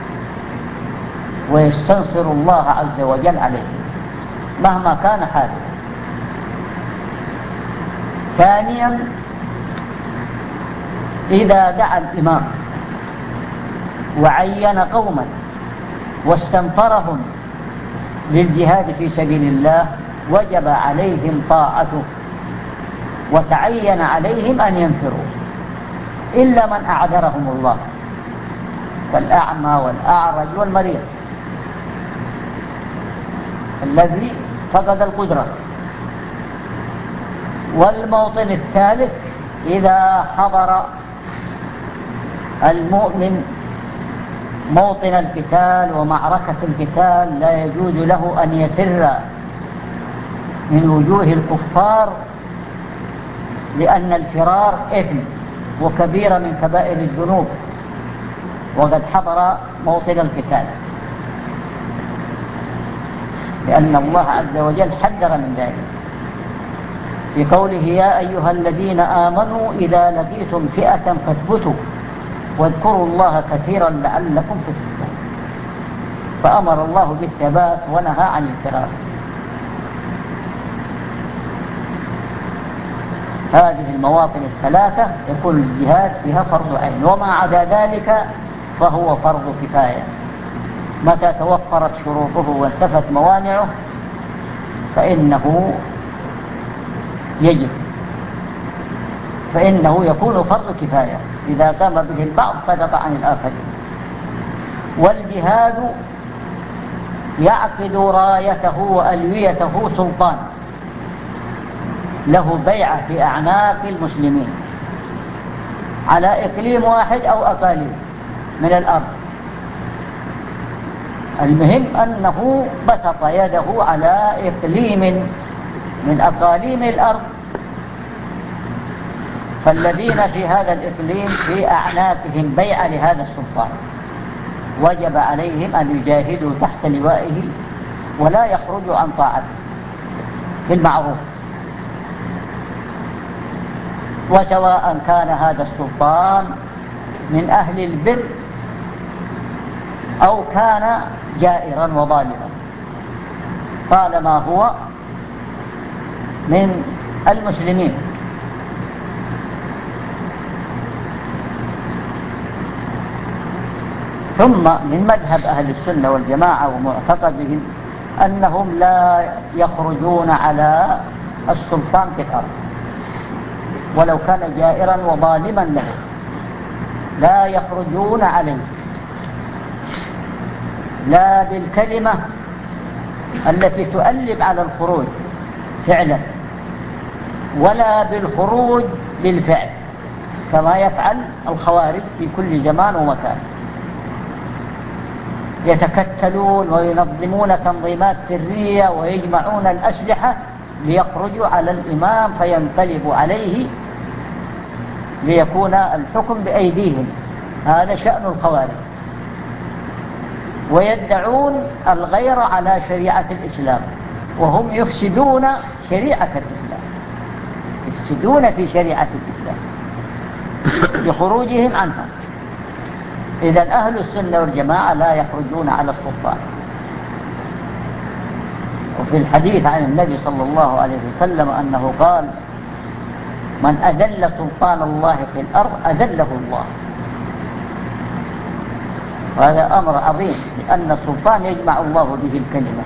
ويستنصروا الله عز وجل عليهم مهما كان حاله. ثانيا إذا دعا الإمام وعين قوما واستنفرهم للجهاد في سبيل الله وجب عليهم طاعته، وتعين عليهم أن ينفروا إلا من أعذرهم الله كالأعمى والأعرج والمريض الذي فقد القدرة. والموطن الثالث إذا حضر المؤمن موطن القتال ومعركة القتال لا يجوز له أن يفر من وجوه الكفار، لأن الفرار إثم وكبيرة من كبائر الذنوب وقد حضر موطن القتال، لأن الله عز وجل حذر من ذلك في قوله يا أيها الذين آمنوا إذا لقيتم فئة فاثبتوا واذكروا الله كثيرا لعلكم تفلحون. فأمر الله بالثبات ونهى عن الفرار. هذه المواطن الثلاثة يكون الجهاد فيها فرض عين، وما عدا ذلك فهو فرض كفاية. متى توفرت شروطه وانتفت موانعه فإنه يجب، فإنه يكون فرض كفاية إذا قام به البعض سقط عن الآخرين. والجهاد يعقد رايته وألويته سلطان له بيعة في أعناق المسلمين على إقليم واحد أو أقاليم من الأرض. المهم أنه بسط يده على إقليم من أقاليم الأرض، فالذين في هذا الإقليم في أعناقهم بيعة لهذا السلطان، وجب عليهم أن يجاهدوا تحت لوائه ولا يخرجوا عن طاعته في المعروف، وسواء كان هذا السلطان من أهل البر أو كان جائرا وظالما، طالما هو من المسلمين. ثم من مذهب أهل السنة والجماعة ومعتقدهم أنهم لا يخرجون على السلطان في الأرض ولو كان جائرا وظالما له، لا يخرجون عليه لا بالكلمة التي تؤلب على الخروج فعلا، ولا بالخروج بالفعل كما يفعل الخوارج في كل زمان ومكان. يتكتلون وينظمون تنظيمات سرية ويجمعون الأسلحة ليخرجوا على الإمام فينقلبوا عليه ليكون الحكم بأيديهم. هذا شأن الخوارج. ويدعون الغير على شريعة الإسلام وهم يفسدون شريعة الإسلام، يفسدون في شريعة الإسلام بخروجهم عنها. إذن أهل السنة والجماعة لا يخرجون على السلطان. وفي الحديث عن النبي صلى الله عليه وسلم أنه قال: من أذل سلطان الله في الأرض أذله الله. وهذا أمر عظيم، لأن السلطان يجمع الله به الكلمة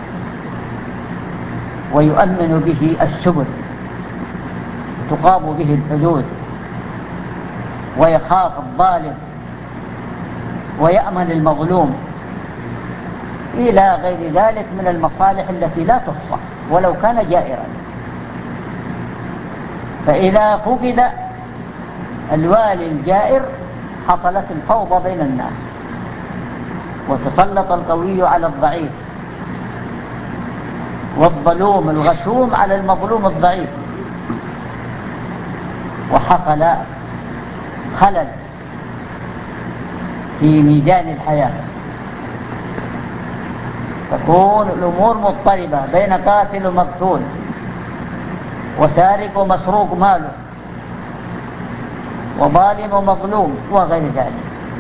ويؤمن به السبل، تقام به الحدود، ويخاف الظالم ويأمن المظلوم، إلى غير ذلك من المصالح التي لا تحصى ولو كان جائرا. فإذا فقد الوالي الجائر حصلت الفوضى بين الناس، وتسلط القوي على الضعيف، والظلوم الغشوم على المظلوم الضعيف، وحصل خلل في ميدان الحياة. تكون الأمور مضطربة بين قاتل ومقتول، وسارق ومسروق ماله، وظالم ومظلوم، وغير ذلك.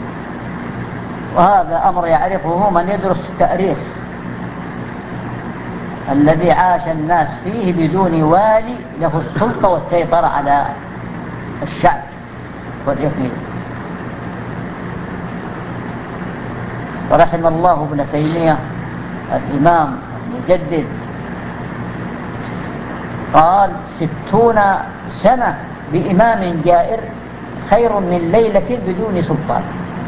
وهذا أمر يعرفه من يدرس التاريخ الذي عاش الناس فيه بدون والي له السلطة والسيطرة على الشعب والرقيق. ورحم الله ابن تيمية الإمام المجدد قال: ستون سنة بإمام جائر خير من ليلة بدون سلطان،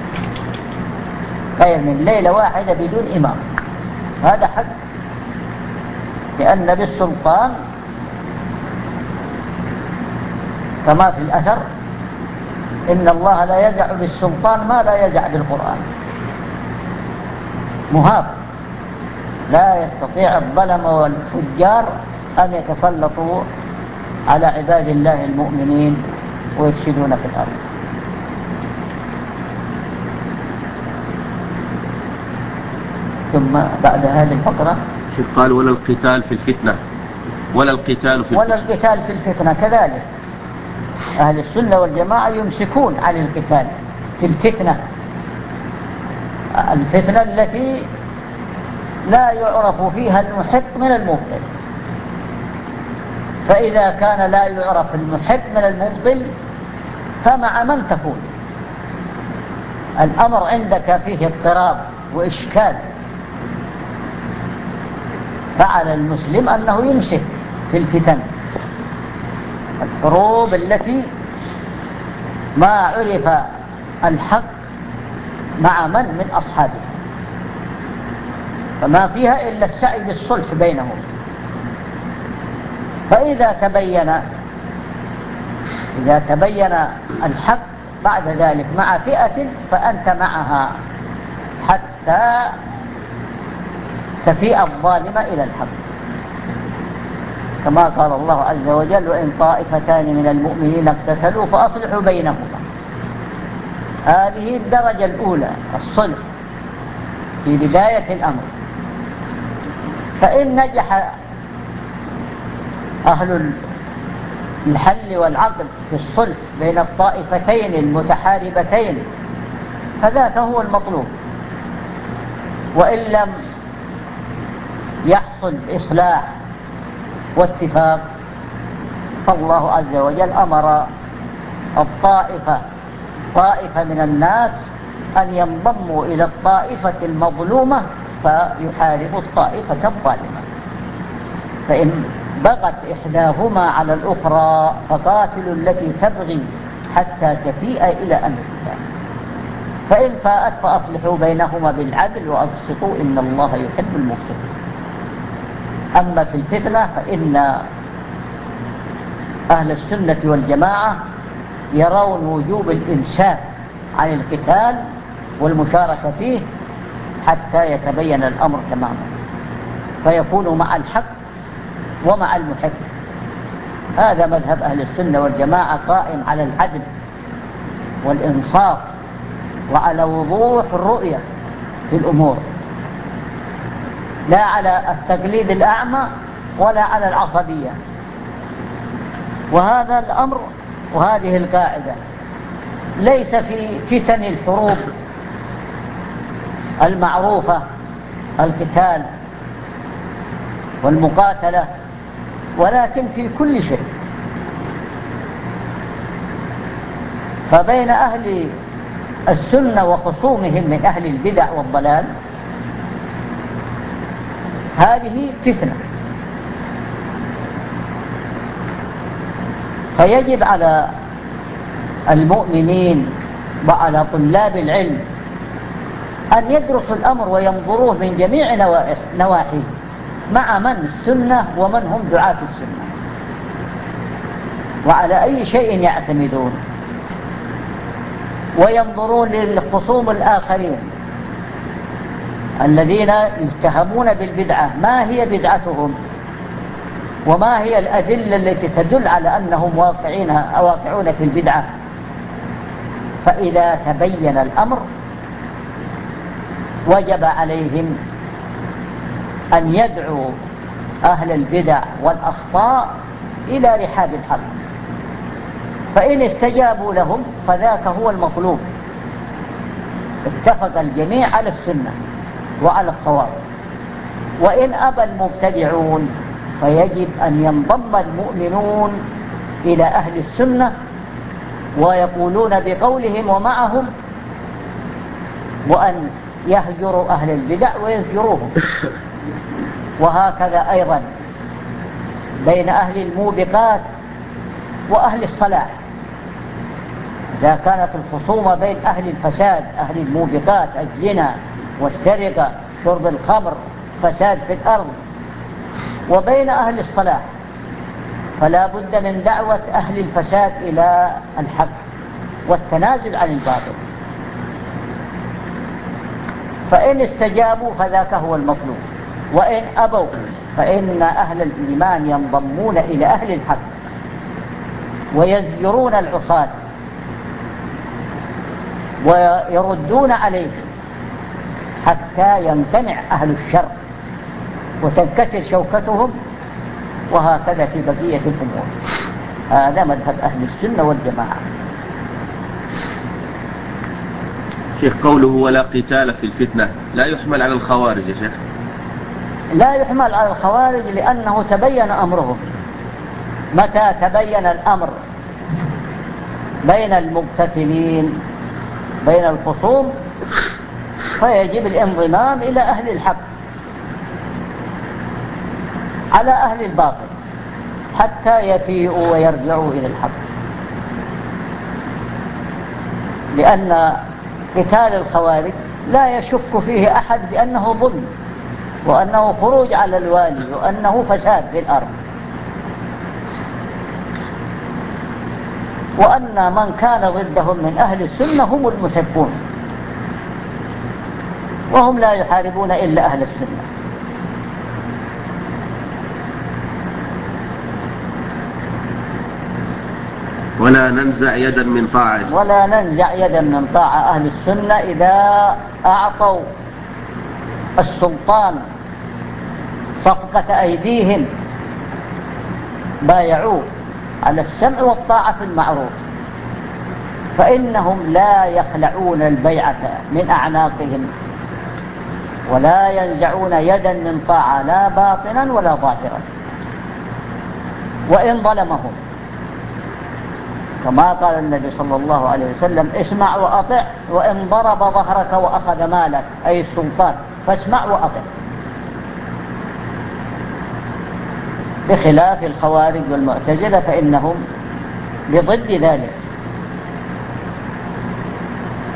خير من ليلة واحدة بدون إمام. هذا حق، لأن بالسلطان كما في الأثر إن الله لا يدع بالسلطان ما لا يدع بالقرآن. مهاب، لا يستطيع الظلم والفجار أن يتسلطوا على عباد الله المؤمنين ويفسدون في الأرض. ثم بعد هذه الفقرة شوف قال: ولا القتال في الفتنة، ولا القتال في ولا القتال في الفتنة. كذلك أهل السنة والجماعة يمسكون على القتال في الفتنة، الفتنة التي لا يعرف فيها المحق من المبطل. فإذا كان لا يعرف المحق من المبطل فمع من تكون؟ الأمر عندك فيه اضطراب وإشكال، فعلى المسلم أنه يمسك في الفتن، الحروب التي ما عرف الحق مع من من أصحابه، فما فيها إلا السعي بالصلح بينهم. فإذا تبين إذا تبين الحق بعد ذلك مع فئة فأنت معها حتى تفيء الظالمة إلى الحق، كما قال الله عز وجل: وإن طائفتان من المؤمنين اقتتلوا فأصلحوا بينهما. هذه الدرجة الأولى، الصلح في بداية الأمر. فإن نجح أهل الحل والعقد في الصلح بين الطائفتين المتحاربتين فذاك هو المطلوب. وإن لم يحصل إصلاح واتفاق فالله عز وجل أمر الطائفة طائفة من الناس أن ينضموا إلى الطائفة المظلومة فيحاربوا الطائفة الظالمة. فإن بغت إحداهما على الأخرى فقاتلوا التي تبغي حتى تفيء إلى أمر الله، فإن فاءت فأصلحوا بينهما بالعدل وأقسطوا إن الله يحب المقسطين. أما في الفتنة فإن أهل السنة والجماعة يرون وجوب الإمساك عن القتال والمشاركة فيه حتى يتبين الأمر تماما، فيكون مع الحق ومع المحق. هذا مذهب أهل السنة والجماعة، قائم على العدل والإنصاف وعلى وضوح الرؤية في الأمور، لا على التقليد الأعمى ولا على العصبية. وهذا الأمر وهذه القاعدة ليس في فتن الحروب المعروفة، القتال والمقاتلة، ولكن في كل شيء. فبين أهل السنة وخصومهم من أهل البدع والضلال هذه فتنة، فيجب على المؤمنين وعلى طلاب العلم أن يدرسوا الأمر وينظروه من جميع نواحيه مع من السنة ومن هم دعاة السنة، وعلى أي شيء يعتمدون، وينظرون للخصوم الآخرين الذين يتهمون بالبدعة، ما هي بدعتهم وما هي الأدلة التي تدل على أنهم واقعين واقعون في البدعة. فإذا تبين الأمر وجب عليهم أن يدعوا أهل البدع والأخطاء إلى رحاب الحق، فإن استجابوا لهم فذاك هو المطلوب، اتفق الجميع على السنة وعلى الصواب. وإن أبى المبتدعون فيجب أن ينضم المؤمنون إلى أهل السنة ويقولون بقولهم ومعهم، وأن يهجروا أهل البدع ويزجروهم. وهكذا أيضا بين أهل الموبقات وأهل الصلاح، إذا كانت الخصومة بين أهل الفساد أهل الموبقات الزنا والسرقة شرب الخمر فساد في الأرض، وبين أهل الصلاح، فلا بد من دعوة أهل الفساد إلى الحق والتنازل عن الباطل. فإن استجابوا فذاك هو المطلوب، وإن أبوا فإن أهل الإيمان ينضمون إلى أهل الحق ويزجرون العصاة ويردون عليه حتى يمتنع أهل الشر وتنكسر شوكتهم، وهكذا في بقية الأمور. هذا مذهب أهل السنة والجماعة. شيخ، قوله ولا قتال في الفتنة لا يحمل على الخوارج يا شيخ؟ لا يحمل على الخوارج لأنه تبين أمرهم. متى تبين الأمر بين المقتتلين بين الخصوم فيجب الانضمام إلى أهل الحق على أهل الباطل حتى يفيئوا ويرجعوا إلى الحق، لأن قتال الخوارج لا يشك فيه أحد بأنه ظلم وأنه خروج على الوالي وأنه فساد في الأرض، وأن من كان ضدهم من أهل السنة هم المحبون، وهم لا يحاربون إلا أهل السنة. ولا ننزع يدا من طاعة ولا ننزع يدا من طاعة أهل السنة إذا أعطوا السلطان صفقة أيديهم بايعوه على السمع والطاعة في المعروف، فإنهم لا يخلعون البيعة من أعناقهم ولا ينزعون يدا من طاعة لا باطنا ولا ظاهرا، وإن ظلمهم، كما قال النبي صلى الله عليه وسلم: اسمع وأطع، وإن ضرب ظهرك وأخذ مالك أي السلطان فاسمع وأطع، بخلاف الخوارج والمعتزلة فإنهم بضد ذلك.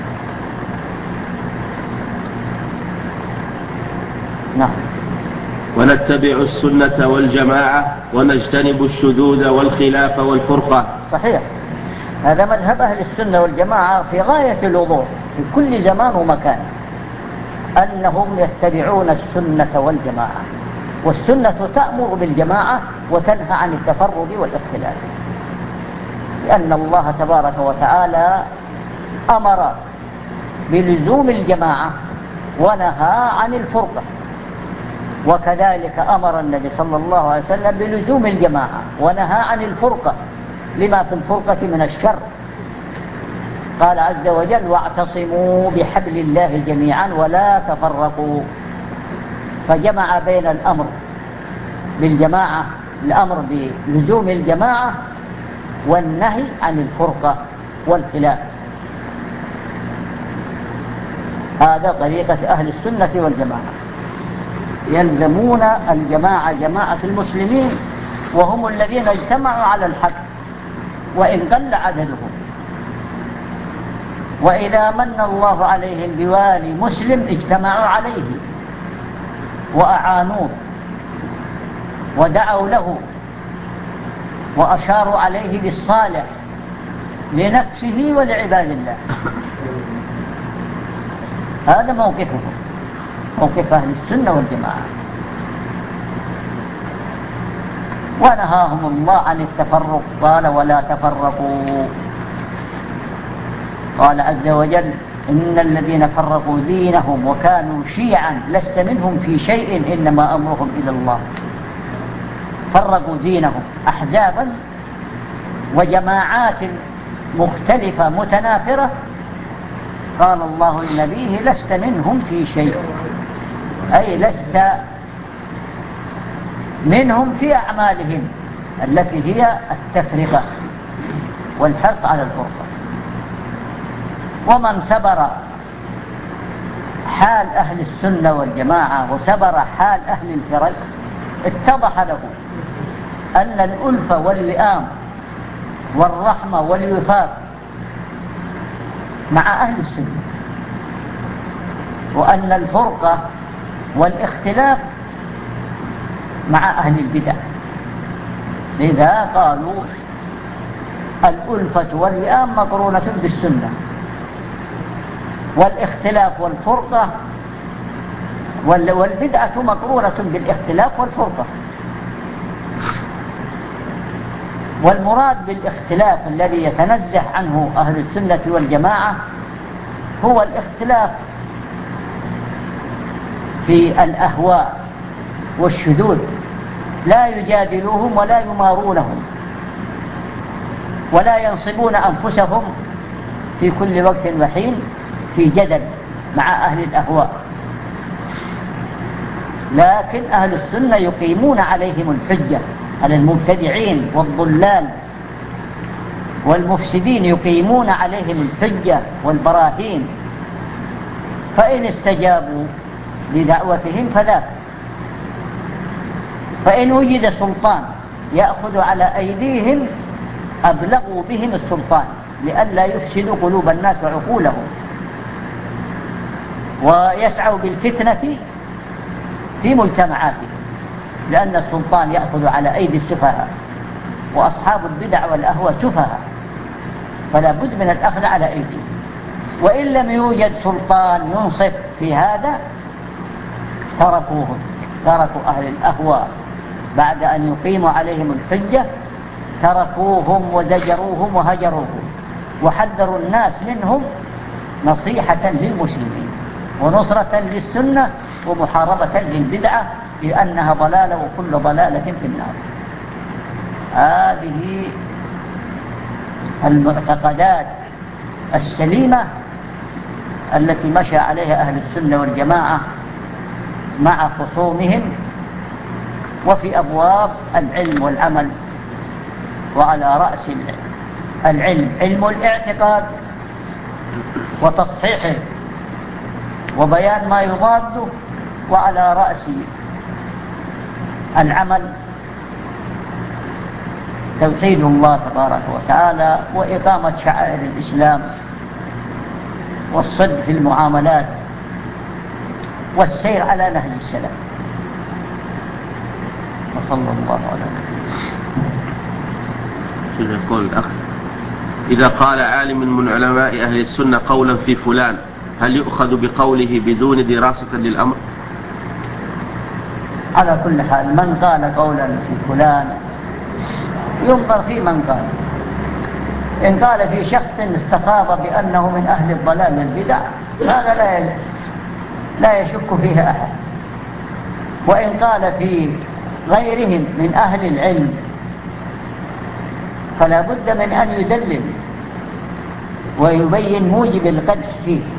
نعم. ونتبع السنة والجماعة ونجتنب الشذوذ والخلاف والفرقة. صحيح، هذا مذهب أهل السنة والجماعة في غاية الوضوح في كل زمان ومكان، أنهم يتبعون السنة والجماعة، والسنة تأمر بالجماعة وتنهى عن التفرد والاختلاف، لأن الله تبارك وتعالى أمر بلزوم الجماعة ونهى عن الفرقة، وكذلك أمر النبي صلى الله عليه وسلم بلزوم الجماعة ونهى عن الفرقة لما في الفرقة من الشر. قال عز وجل: واعتصموا بحبل الله جميعا ولا تفرقوا، فجمع بين الأمر بالجماعة، الأمر بلزوم الجماعة والنهي عن الفرقة والخلاف. هذا طريقة أهل السنة والجماعة، يلزمون الجماعة، جماعة المسلمين، وهم الذين اجتمعوا على الحق وإن قل عددهم. وإذا من الله عليهم بوالي مسلم اجتمعوا عليه وأعانوه ودعوا له وأشاروا عليه بالصالح لنفسه ولعباد الله. هذا موقفهم، موقف أهل السنة والجماعة. ونهاهم الله عن التفرق، قال: ولا تفرقوا. قال عز وجل: إن الذين فرقوا دينهم وكانوا شيعا لست منهم في شيء إنما أمرهم إلى الله. فرقوا دينهم أحزابا وجماعات مختلفة متنافرة، قال الله لنبيه: لست منهم في شيء، أي لست منهم في أعمالهم التي هي التفرقة والحرص على الفرقة. ومن سبر حال أهل السنة والجماعة وسبر حال أهل الفرق اتضح له أن الألفة والوئام والرحمة والوفاق مع أهل السنة، وأن الفرقة والاختلاف مع أهل البدع. لذا قالوا: الألفة والوئام مقرونة بالسنة، والاختلاف والفرقة والبدعة مقرونة بالاختلاف والفرقة. والمراد بالاختلاف الذي يتنزه عنه أهل السنة والجماعة هو الاختلاف في الأهواء والشذوذ، لا يجادلوهم ولا يمارونهم ولا ينصبون أنفسهم في كل وقت وحين في جدل مع أهل الأهواء، لكن أهل السنة يقيمون عليهم الحجة، على المبتدعين والضلال والمفسدين يقيمون عليهم الحجة والبراهين، فإن استجابوا لدعوتهم فذاك، فإن وجد سلطان يأخذ على أيديهم أبلغوا بهم السلطان لئلا يفسدوا قلوب الناس وعقولهم ويسعوا بالفتنة في مجتمعاتهم، لأن السلطان يأخذ على أيدي السفهاء، وأصحاب البدع والأهوى سفهاء، فلا بد من الأخذ على أيديهم. وإن لم يوجد سلطان ينصف في هذا تركوهم، تركوا أهل الأهوى بعد أن يقيموا عليهم الحجة، تركوهم وزجروهم وهجروهم وحذروا الناس منهم نصيحة للمسلمين ونصرة للسنة ومحاربة للبدعة، لأنها ضلالة وكل ضلالة في النار. هذه المعتقدات السليمة التي مشى عليها أهل السنة والجماعة مع خصومهم وفي أبواب العلم والعمل. وعلى رأس العلم علم الاعتقاد وتصحيحه وبيان ما يضاده، وعلى رأس العمل توحيد الله تبارك وتعالى وإقامة شعائر الإسلام والصدق في المعاملات والسير على نهج السلف. صلى الله عليه وسلم. شو يقول الأخ؟ إذا قال عالم من علماء أهل السنة قولا في فلان هل يؤخذ بقوله بدون دراسة للأمر؟ على كل حال من قال قولا في فلان ينظر في من قال. إن قال في شخص استفاض بأنه من أهل الضلال والبدع هذا لا لا يشك فيها أحد. وإن قال في غيرهم من أهل العلم فلا بد من أن يدلل ويبين موجب القدح فيه.